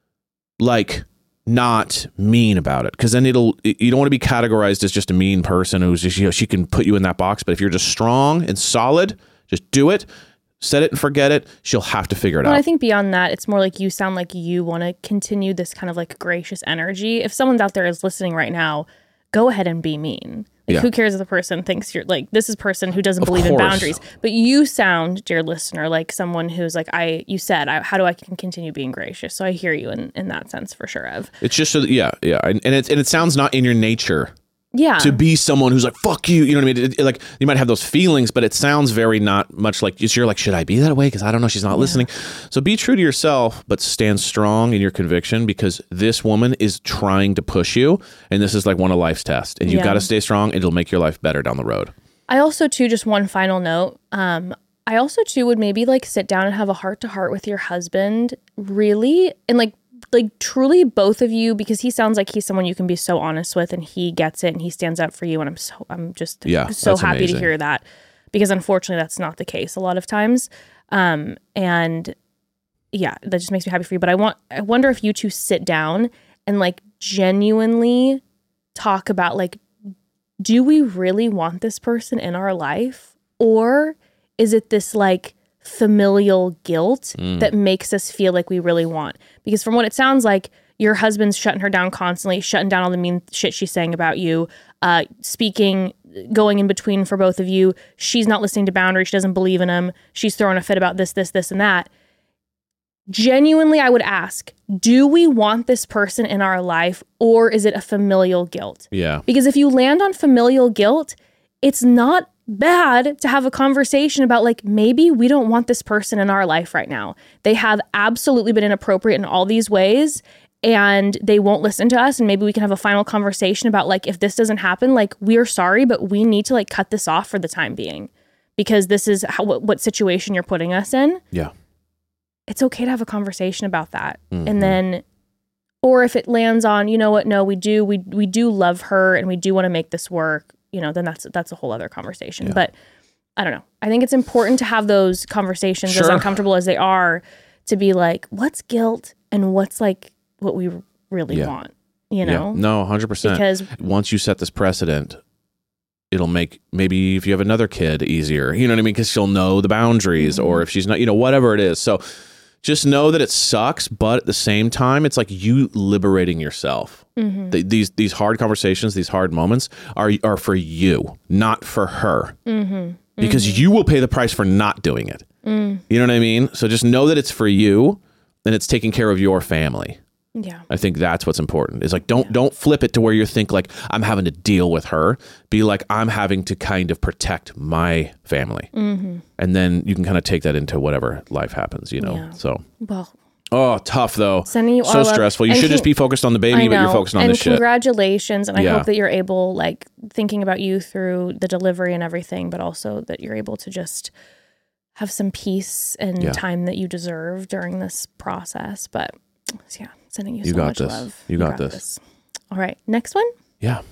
like not mean about it, because then it'll, you don't want to be categorized as just a mean person who's just, you know, she can put you in that box. But if you're just strong and solid, just do it, set it and forget it. She'll have to figure it well, out. I think beyond that, it's more like you sound like you want to continue this kind of like gracious energy. If someone's out there is listening right now, go ahead and be mean. Like, yeah. who cares if the person thinks you're like, this is a person who doesn't Of believe course. in boundaries. But you sound, dear listener, like someone who's like, I, you said, I, how do I can continue being gracious? So I hear you in, in that sense for sure, Ev. It's just so that, yeah, yeah. And, and, it, and it sounds not in your nature Yeah. to be someone who's like, fuck you. You know what I mean? It, it, like, you might have those feelings, but it sounds very not much like, you're like, should I be that way? Because I don't know. She's not yeah. listening. So be true to yourself, but stand strong in your conviction, because this woman is trying to push you. And this is like one of life's tests. And you've Yeah. got to stay strong. And it'll make your life better down the road. I also, too, just one final note. Um, I also, too, would maybe like sit down and have a heart to heart with your husband, really, and like, like truly both of you, because he sounds like he's someone you can be so honest with, and he gets it and he stands up for you. And I'm so, I'm just yeah, so happy amazing. to hear that, because unfortunately that's not the case a lot of times. Um, and yeah, that just makes me happy for you. But I want, I wonder if you two sit down and like genuinely talk about like, do we really want this person in our life? Or is it this like familial guilt mm. that makes us feel like we really want? Because from what it sounds like, your husband's shutting her down constantly, shutting down all the mean shit she's saying about you, uh, speaking going in between for both of you. She's not listening to boundaries. She doesn't believe in them. She's throwing a fit about this, this, this, and that. Genuinely, I would ask, do we want this person in our life, or is it a familial guilt? Yeah. Because if you land on familial guilt, it's not bad to have a conversation about like, maybe we don't want this person in our life right now. They have absolutely been inappropriate in all these ways, and they won't listen to us. And maybe we can have a final conversation about like, if this doesn't happen, like, we're sorry, but we need to like cut this off for the time being, because this is how, what, what situation you're putting us in. Yeah. It's okay to have a conversation about that. Mm-hmm. And then, or if it lands on, you know what, no, we do, we we do love her and we do want to make this work, you know, then that's that's a whole other conversation. Yeah. But I don't know. I think it's important to have those conversations, Sure. as uncomfortable as they are, to be like, what's guilt and what's like what we really Yeah. want, you know? Yeah. No, one hundred percent. Because once you set this precedent, it'll make maybe if you have another kid easier, you know what I mean? Because she'll know the boundaries, Mm-hmm. or if she's not, you know, whatever it is. So just know that it sucks, but at the same time, it's like you liberating yourself. Mm-hmm. Th- these these hard conversations, these hard moments are are for you, not for her, Mm-hmm. because Mm-hmm. you will pay the price for not doing it. Mm. You know what I mean? So just know that it's for you, and it's taking care of your family. Yeah. I think that's what's important. Is like don't yeah. don't flip it to where you think like I'm having to deal with her. Be like I'm having to kind of protect my family, mm-hmm. and then you can kind of take that into whatever life happens. You know. Yeah. So well, oh, tough though. Sending you so all stressful. You and should con- just be focused on the baby, I but know. you're focused on and this shit. Congratulations, and I Yeah. hope that you're able, like, thinking about you through the delivery and everything, but also that you're able to just have some peace and Yeah. time that you deserve during this process. But yeah, sending you, You so got much this. love. You got this. All right, next one. Yeah.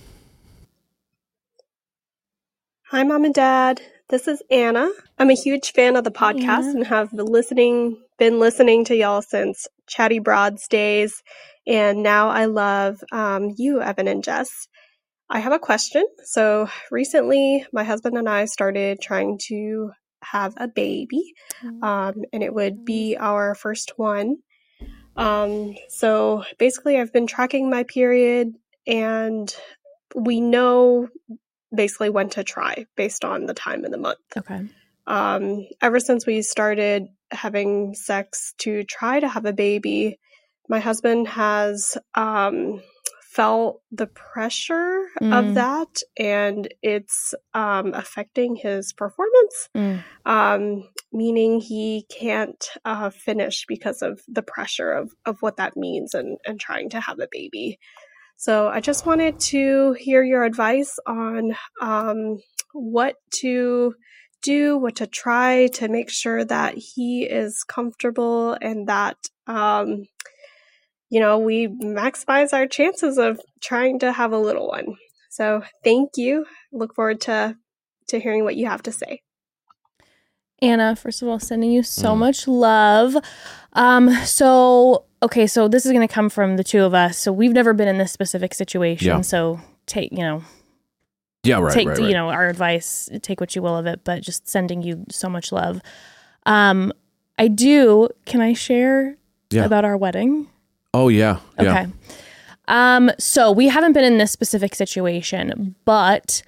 Hi, Mom and Dad. This is Anna. I'm a huge fan of the podcast Anna. and have been listening, been listening to y'all since Chatty Broads days, and now I love um, you, Evan and Jess. I have a question. So recently, my husband and I started trying to have a baby, um, and it would be our first one. Um, so basically, I've been tracking my period, and we know basically when to try based on the time of the month. Okay. Um, ever since we started having sex to try to have a baby, my husband has um, felt the pressure Mm. of that, and it's um, affecting his performance, Mm. um, meaning he can't uh, finish because of the pressure of, of what that means and, and trying to have a baby. So I just wanted to hear your advice on um, what to do, what to try to make sure that he is comfortable and that, um, you know, we maximize our chances of trying to have a little one. So thank you. Look forward to, to hearing what you have to say. Anna, first of all, sending you so Mm. much love. Um, so, okay, so this is going to come from the two of us. So we've never been in this specific situation. Yeah. So take, you know, Yeah. Right. take, right, you right. know, our advice, take what you will of it, but just sending you so much love. Um, I do, can I share Yeah. about our wedding? Oh yeah. Yeah. Okay. Um, so we haven't been in this specific situation, but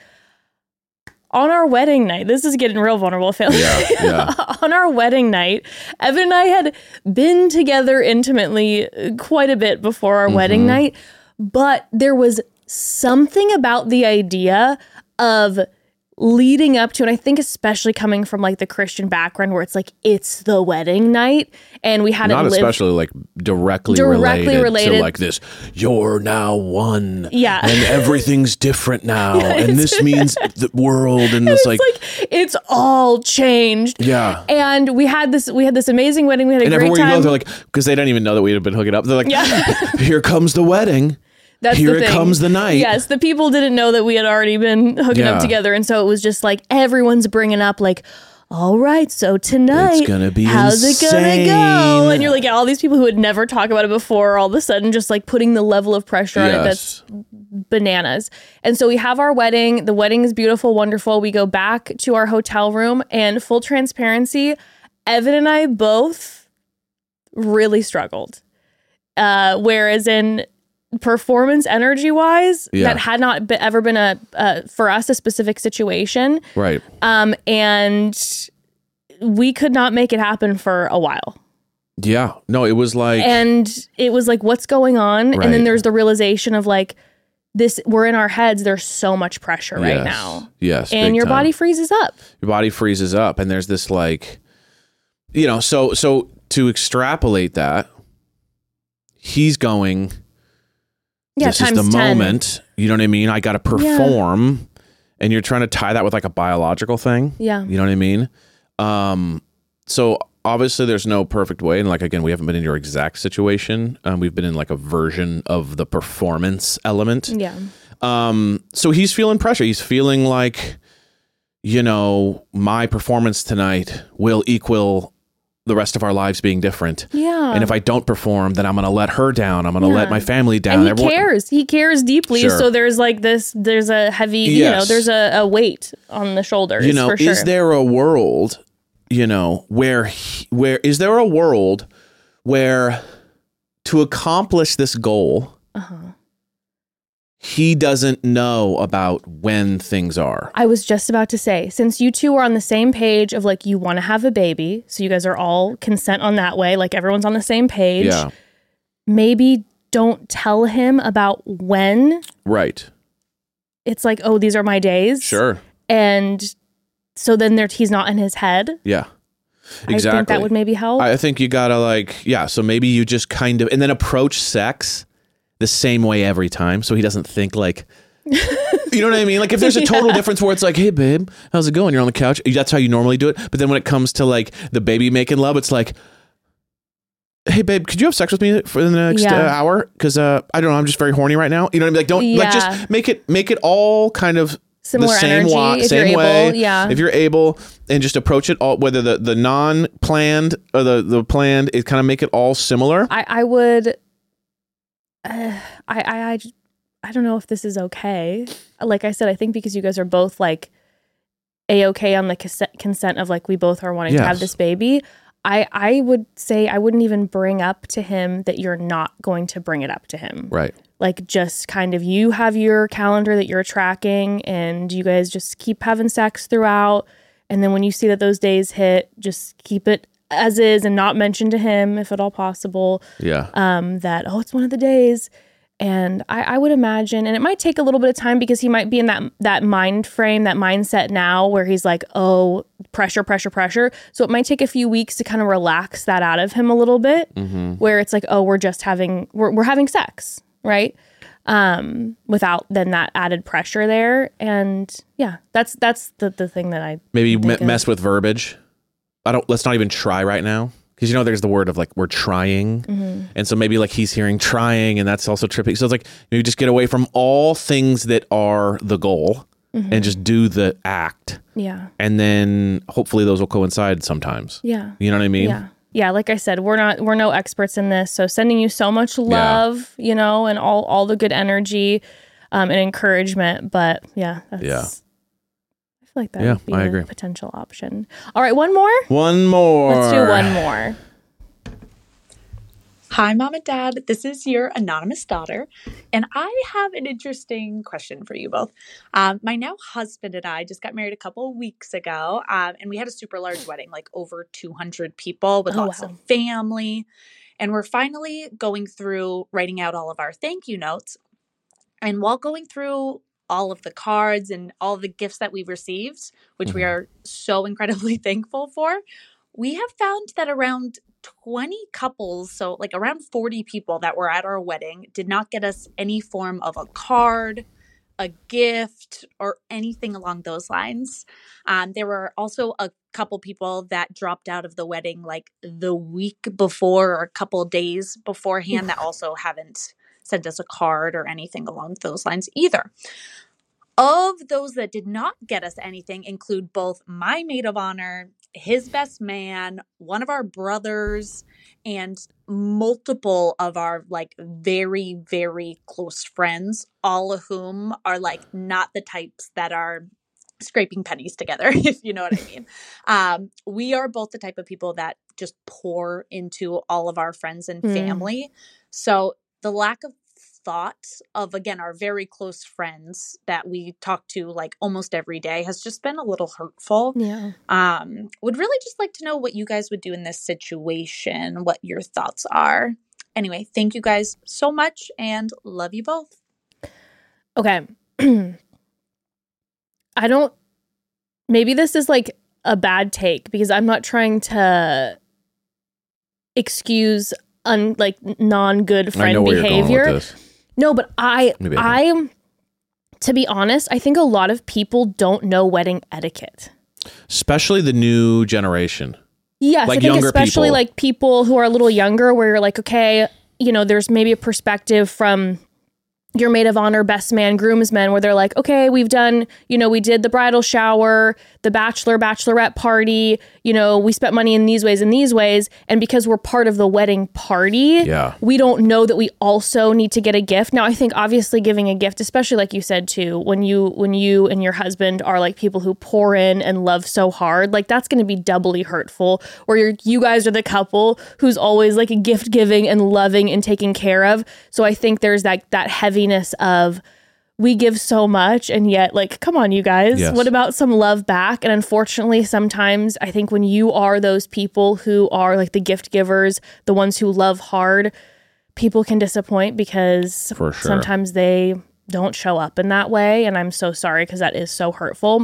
on our wedding night, this is getting real vulnerable, Phil. Yeah, yeah. On our wedding night, Evan and I had been together intimately quite a bit before our Mm-hmm. wedding night, but there was something about the idea of leading up to, and I think especially coming from like the Christian background where it's like, it's the wedding night, and we had Not it live. especially like directly, Directly related, related. to like this. You're now one. Yeah. And everything's different now, Yeah, and it's- this means the world, and It's it's like, like, it's all changed. yeah. And we had this we had this amazing wedding. We had a And great everywhere you time. go, they're like, because they don't even know that we had been hooking up. They're like, Yeah. here comes the wedding. That's Here the it thing. comes the night. Yes, the people didn't know that we had already been hooking Yeah. up together, and so it was just like everyone's bringing up like, all right, so tonight, It's gonna be how's it gonna insane. go? And you're like, yeah, all these people who had never talked about it before, all of a sudden, just like putting the level of pressure on it that's Yes. bananas. And so we have our wedding. The wedding is beautiful, wonderful. We go back to our hotel room, and full transparency, Evan and I both really struggled. Uh, whereas in performance energy wise, Yeah. that had not be, ever been a, uh, for us, a specific situation. Right. Um, and we could not make it happen for a while. Yeah. No, it was like, And it was like, what's going on? Right. And then there's the realization of like, this, we're in our heads. There's so much pressure right yes, now. Yes. And big your time. body freezes up. Your body freezes up, and there's this like, you know, so so to extrapolate that, he's going. Yeah, this is times the ten. moment. You know what I mean? I got to perform, and you're trying to tie that with like a biological thing. Yeah. You know what I mean? Um. So obviously, there's no perfect way, and like again, we haven't been in your exact situation. Um, we've been in like a version of the performance element. Yeah. Um, so he's feeling pressure. He's feeling like, you know, my performance tonight will equal the rest of our lives being different. Yeah. And if I don't perform, then I'm going to let her down. I'm going to Yeah. let my family down. And he Everyone- cares. He cares deeply. Sure. So there's like this, there's a heavy, you know, Yes. there's a, a weight on the shoulders. You know, for sure. is there a world, you know, where, he, where, is there a world where to accomplish this goal, Uh-huh. he doesn't know about when things are? I was just about to say, since you two are on the same page of like, you want to have a baby, so you guys are all consent on that way, like everyone's on the same page. Yeah. Maybe don't tell him about when Right. it's like, oh, these are my days. Sure. And so then there, he's not in his head. Yeah. I Exactly. think that would maybe help. I think you gotta like, yeah. So maybe you just kind of, and then approach sex the same way every time, so he doesn't think like, you know what I mean? Like if there's a total Yeah. difference where it's like, hey babe, how's it going? You're on the couch. That's how you normally do it. But then when it comes to like the baby making love, it's like, hey babe, could you have sex with me for the next Yeah. uh, hour? Because uh, I don't know, I'm just very horny right now. You know what I mean? Like don't like Yeah. just make it make it all kind of Similar the same energy, wa- if same you're way. able, yeah. If you're able, and just approach it all, whether the the non planned or the the planned, it kind of make it all similar. I, I would, uh, I, I, I, j- I don't know if this is okay. Like I said, I think because you guys are both like a-okay on the consent, consent of like, we both are wanting to have Yes. this baby. I, I would say I wouldn't even bring up to him that you're not going to bring it up to him. Right. Like just kind of, you have your calendar that you're tracking and you guys just keep having sex throughout. And then when you see that those days hit, just keep it as is and not mention to him, if at all possible, Yeah. um, that, oh, it's one of the days. And I, I would imagine, and it might take a little bit of time because he might be in that that mind frame, that mindset now where he's like, oh, pressure, pressure, pressure. So it might take a few weeks to kind of relax that out of him a little bit, Mm-hmm. where it's like, oh, we're just having, we're, we're having sex, right? Um, without then that added pressure there. And yeah, that's that's the, the thing that I Maybe think me- of. mess with verbiage. I don't. Let's not even try right now, because you know there's the word of like we're trying, Mhm. and so maybe like he's hearing trying, and that's also trippy. So it's like you just get away from all things that are the goal, Mhm. and just do the act, Yeah. and then hopefully those will coincide sometimes. Yeah. You know what I mean? Yeah. Yeah, like I said, we're not we're no experts in this. So sending you so much love, you know, and all all the good energy um, and encouragement. But yeah, that's, Yeah. I feel like that Yeah, would be I a agree. potential option. All right, one more. One more. Let's do one more. Hi, Mom and Dad. This is your anonymous daughter, and I have an interesting question for you both. Um, my now husband and I just got married a couple of weeks ago, um, and we had a super large wedding, like over two hundred people with Oh, lots wow. of family. And we're finally going through writing out all of our thank you notes. And while going through all of the cards and all the gifts that we've received, which we are so incredibly thankful for, we have found that around twenty couples, so like around forty people that were at our wedding, did not get us any form of a card, a gift, or anything along those lines. Um, there were also a couple people that dropped out of the wedding like the week before or a couple days beforehand that also haven't sent us a card or anything along those lines either. Of those that did not get us anything include both my maid of honor, his best man, one of our brothers, and multiple of our like very, very close friends, all of whom are like not the types that are scraping pennies together, if you know what I mean. Um, we are both the type of people that just pour into all of our friends and Mm. family. So the lack of thought of, again, our very close friends that we talk to like almost every day has just been a little hurtful. Yeah. Um, would really just like to know what you guys would do in this situation, what your thoughts are. Anyway, thank you guys so much and love you both. Okay. I don't, maybe this is like a bad take because I'm not trying to excuse un like non-good friend I know where behavior. You're going with this. No, but I, Maybe I I, to be honest, I think a lot of people don't know wedding etiquette. Especially the new generation. Yes, Like I think younger especially people. like people who are a little younger where you're like, okay, you know, there's maybe a perspective from your maid of honor, best man, groomsmen, where they're like, okay, we've done, you know, we did the bridal shower, the bachelor, bachelorette party, you know, we spent money in these ways and these ways. And because we're part of the wedding party, Yeah. we don't know that we also need to get a gift. Now, I think obviously giving a gift, especially like you said too, when you when you and your husband are like people who pour in and love so hard, like that's going to be doubly hurtful. Or you're, you guys are the couple who's always like a gift giving and loving and taking care of. So I think there's that that heaviness of we give so much and yet like, come on, you guys, Yes. what about some love back? And unfortunately, sometimes I think when you are those people who are like the gift givers, the ones who love hard, people can disappoint because For sure. sometimes they don't show up in that way. And I'm so sorry because that is so hurtful.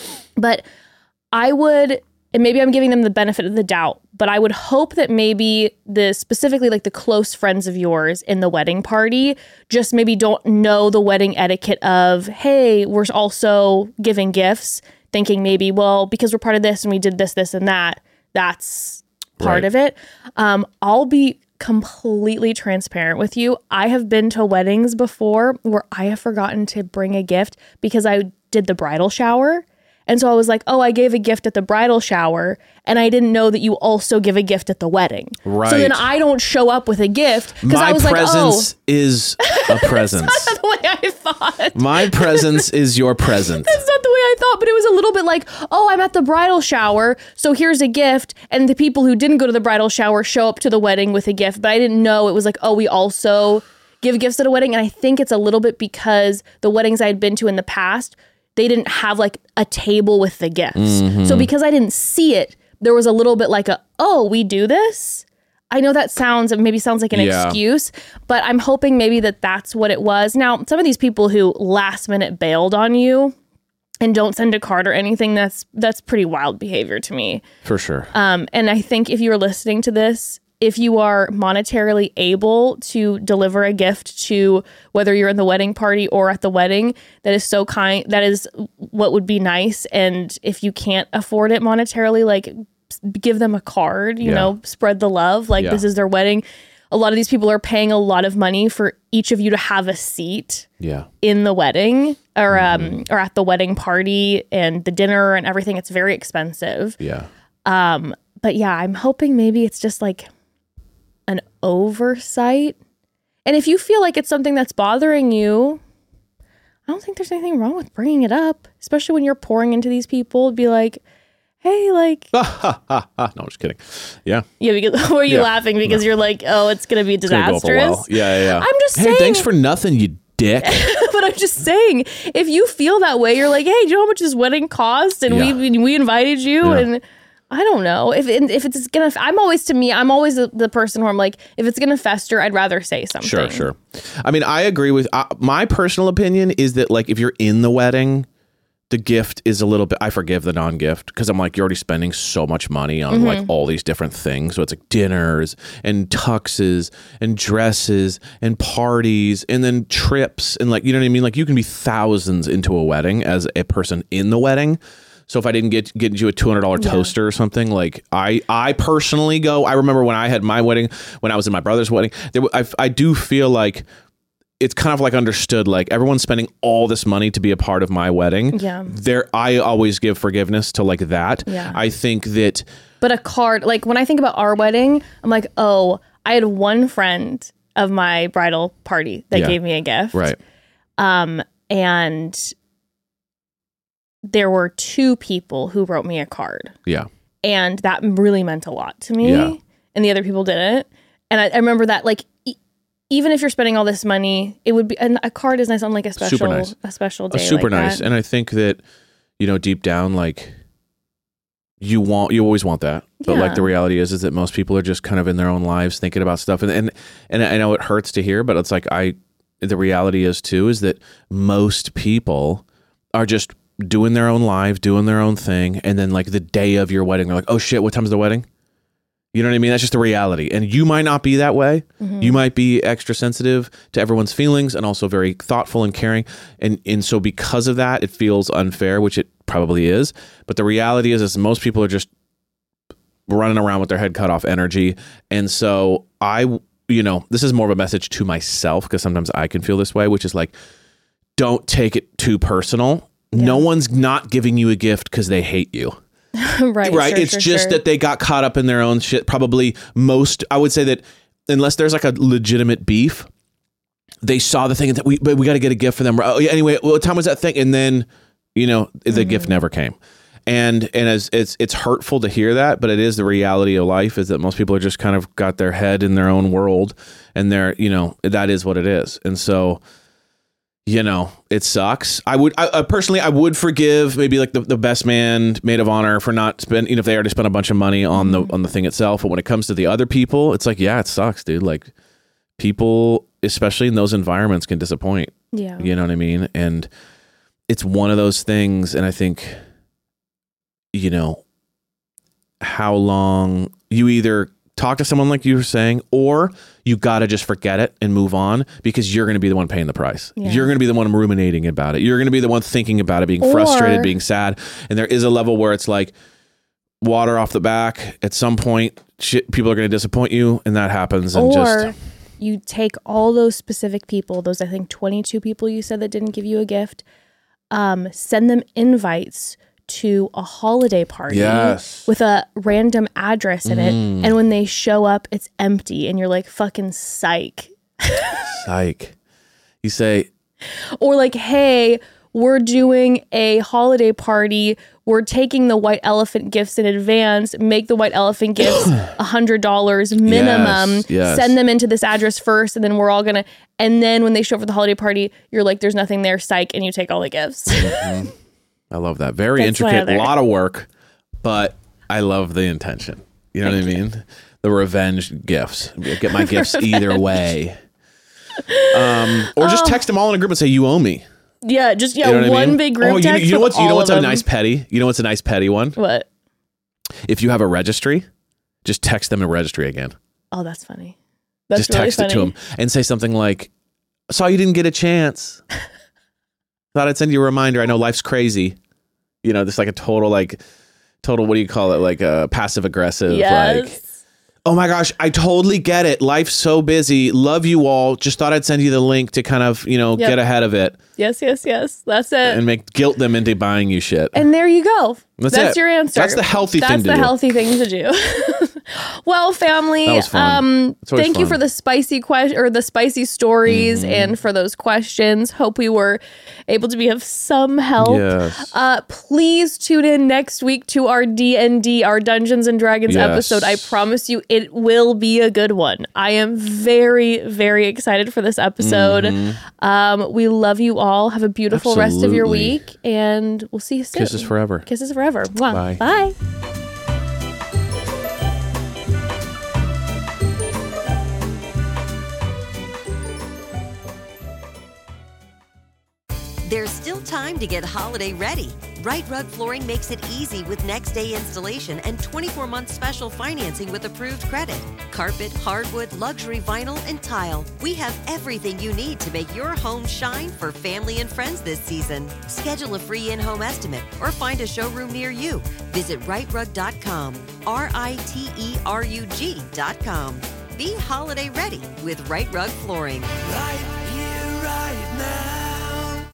But I would, and maybe I'm giving them the benefit of the doubt, but I would hope that maybe the specifically like the close friends of yours in the wedding party just maybe don't know the wedding etiquette of, hey, we're also giving gifts, thinking maybe, well, because we're part of this and we did this, this, and that, that's part Right. of it. Um, I'll be completely transparent with you. I have been to weddings before where I have forgotten to bring a gift because I did the bridal shower. And so I was like, oh, I gave a gift at the bridal shower and I didn't know that you also give a gift at the wedding. Right. So then I don't show up with a gift because My I was like, oh, presence is a presence. that's not the way I thought. My presence is your present. That's not the way I thought, but it was a little bit like, oh, I'm at the bridal shower, so here's a gift. And the people who didn't go to the bridal shower show up to the wedding with a gift. But I didn't know it was like, oh, we also give gifts at a wedding. And I think it's a little bit because the weddings I had been to in the past, they didn't have like a table with the gifts. Mhm. So because I didn't see it, there was a little bit like a, oh, we do this? I know that sounds, it maybe sounds like an Yeah. excuse, but I'm hoping maybe that that's what it was. Now, some of these people who last minute bailed on you and don't send a card or anything, that's that's pretty wild behavior to me. For sure. Um, and I think if you're listening to this, if you are monetarily able to deliver a gift to whether you're in the wedding party or at the wedding, that is so kind. That is what would be nice. And if you can't afford it monetarily, like give them a card, you Yeah. know, spread the love. Like Yeah. this is their wedding. A lot of these people are paying a lot of money for each of you to have a seat Yeah. in the wedding or um or at the wedding party and the dinner and everything. It's very expensive. Yeah. Um, but yeah, I'm hoping maybe it's just like an oversight. And if you feel like it's something that's bothering you, I don't think there's anything wrong with bringing it up, especially when you're pouring into these people. Be like, hey, like, no, I'm just kidding. Yeah. yeah, because were you Yeah. laughing because No. you're like, oh, it's gonna be It's gonna go up a disastrous. while. Yeah, yeah, yeah. I'm just hey, saying. thanks for nothing, you dick. But I'm just saying, if you feel that way, you're like, hey, do you know how much this wedding cost? And Yeah. we we invited you, Yeah. and I don't know if and if it's gonna. I'm always to me, I'm always the, the person who I'm like, if it's gonna fester, I'd rather say something. Sure, sure. I mean, I agree with uh, my personal opinion is that like if you're in the wedding, the gift is a little bit. I forgive the non-gift because I'm like you're already spending so much money on Mm-hmm. like all these different things. So it's like dinners and tuxes and dresses and parties and then trips and like you know what I mean. Like you can be thousands into a wedding as a person in the wedding. So if I didn't get get you a two hundred dollar Yeah. toaster or something, like I I personally go. I remember when I had my wedding, when I was in my brother's wedding, there, w- I I do feel like it's kind of like understood. Like everyone's spending all this money to be a part of my wedding. Yeah. There, I always give forgiveness to like that. Yeah. I think that But a card, like when I think about our wedding, I'm like, oh, I had one friend of my bridal party that Yeah. gave me a gift, right. Um, and there were two people who wrote me a card. Yeah. And that really meant a lot to me. Yeah. And the other people didn't. And I, I remember that, like, e- even if you're spending all this money, it would be, and a card is nice on like a special, Super nice. a special day. Uh, super like nice. that. And I think that, you know, deep down, like you want, you always want that. But Yeah. like the reality is, is that most people are just kind of in their own lives thinking about stuff. And, and, and I know it hurts to hear, but it's like, I, the reality is too, is that most people are just doing their own life, doing their own thing. And then like the day of your wedding, they're like, oh shit, what time's the wedding? You know what I mean? That's just the reality. And you might not be that way. Mm-hmm. You might be extra sensitive to everyone's feelings and also very thoughtful and caring. And and so because of that, it feels unfair, which it probably is. But the reality is, is most people are just running around with their head cut off energy. And so I, you know, this is more of a message to myself because sometimes I can feel this way, which is like, don't take it too personal. Yeah. No one's not giving you a gift because they hate you. right. Right. Sure, it's sure, just sure. that they got caught up in their own shit. Probably most, I would say that unless there's like a legitimate beef, they saw the thing and that we, but we got to get a gift for them. Oh, yeah, anyway, what time was that thing? And then, you know, the Mm-hmm. gift never came. And, and as it's, it's hurtful to hear that, but it is the reality of life is that most people are just kind of got their head in their own world and they're, you know, that is what it is. And so, you know, it sucks. I would I, uh, personally, I would forgive maybe like the, the best man, maid of honor for not spend, you know, if they already spent a bunch of money on the on the thing itself. But when it comes to the other people, it's like, yeah, it sucks, dude. Like people, especially in those environments, can disappoint. Yeah. You know what I mean? And it's one of those things. And I think, you know, how long you either talk to someone like you were saying, or you got to just forget it and move on because you're going to be the one paying the price. Yeah. You're going to be the one ruminating about it. You're going to be the one thinking about it, being Or- frustrated, being sad. And there is a level where it's like water off the back. At some point, shit, people are going to disappoint you, and that happens. And Or just you take all those specific people, those I think twenty-two people you said that didn't give you a gift, um, send them invites to a holiday party Yes. with a random address in it. Mm. And when they show up, it's empty and you're like, fucking psych. psych. You say, Or like, hey, we're doing a holiday party. We're taking the white elephant gifts in advance. Make the white elephant gifts one hundred dollars minimum. Yes, yes. Send them into this address first, and then we're all going to... And then when they show up for the holiday party, you're like, there's nothing there, psych, and you take all the gifts. Mhm. I love that. Very That's my intricate, a other- lot of work, but I love the intention. You know what I mean? The revenge gifts. Get my gifts either way. Um, or just Oh. text them all in a group and say, you owe me. Yeah, just, yeah, You know what I one mean? big group Oh, you, text you know with what's, you know all what's of a them. nice petty? You know what's a nice petty one? What? If you have a registry, just text them a registry again. Oh, that's funny. That's just really text funny. it to them and say something like, saw you didn't get a chance. Thought I'd send you a reminder. I know life's crazy. You know, just like a total, like, total, what do you call it? Like a passive aggressive, Yes. like, oh my gosh, I totally get it. Life's so busy. Love you all. Just thought I'd send you the link to kind of, you know, Yep. get ahead of it Yes, yes, yes. That's it. and make guilt them into buying you shit. And there you go. That's That's it. your answer. That's the healthy That's thing to the do. healthy thing to do. Well, family, That was fun. um, It's always thank you fun. for the spicy question or the spicy stories Mhm. and for those questions. Hope we were able to be of some help. Yes. Uh, please tune in next week to our D and D, our Dungeons and Dragons Yes. episode. I promise you, it will be a good one. I am very, very excited for this episode. Mhm. Um, we love you all. Have a beautiful rest of your Absolutely. week, and we'll see you soon. Kisses forever. Kisses forever. Mwah. Bye. Bye. There's still time to get holiday ready. Right Rug Flooring makes it easy with next day installation and twenty-four month special financing with approved credit. Carpet, hardwood, luxury vinyl, and tile. We have everything you need to make your home shine for family and friends this season. Schedule a free in-home estimate or find a showroom near you. Visit right rug dot com, R I T E R U G dot com. Be holiday ready with Right Rug Flooring. Right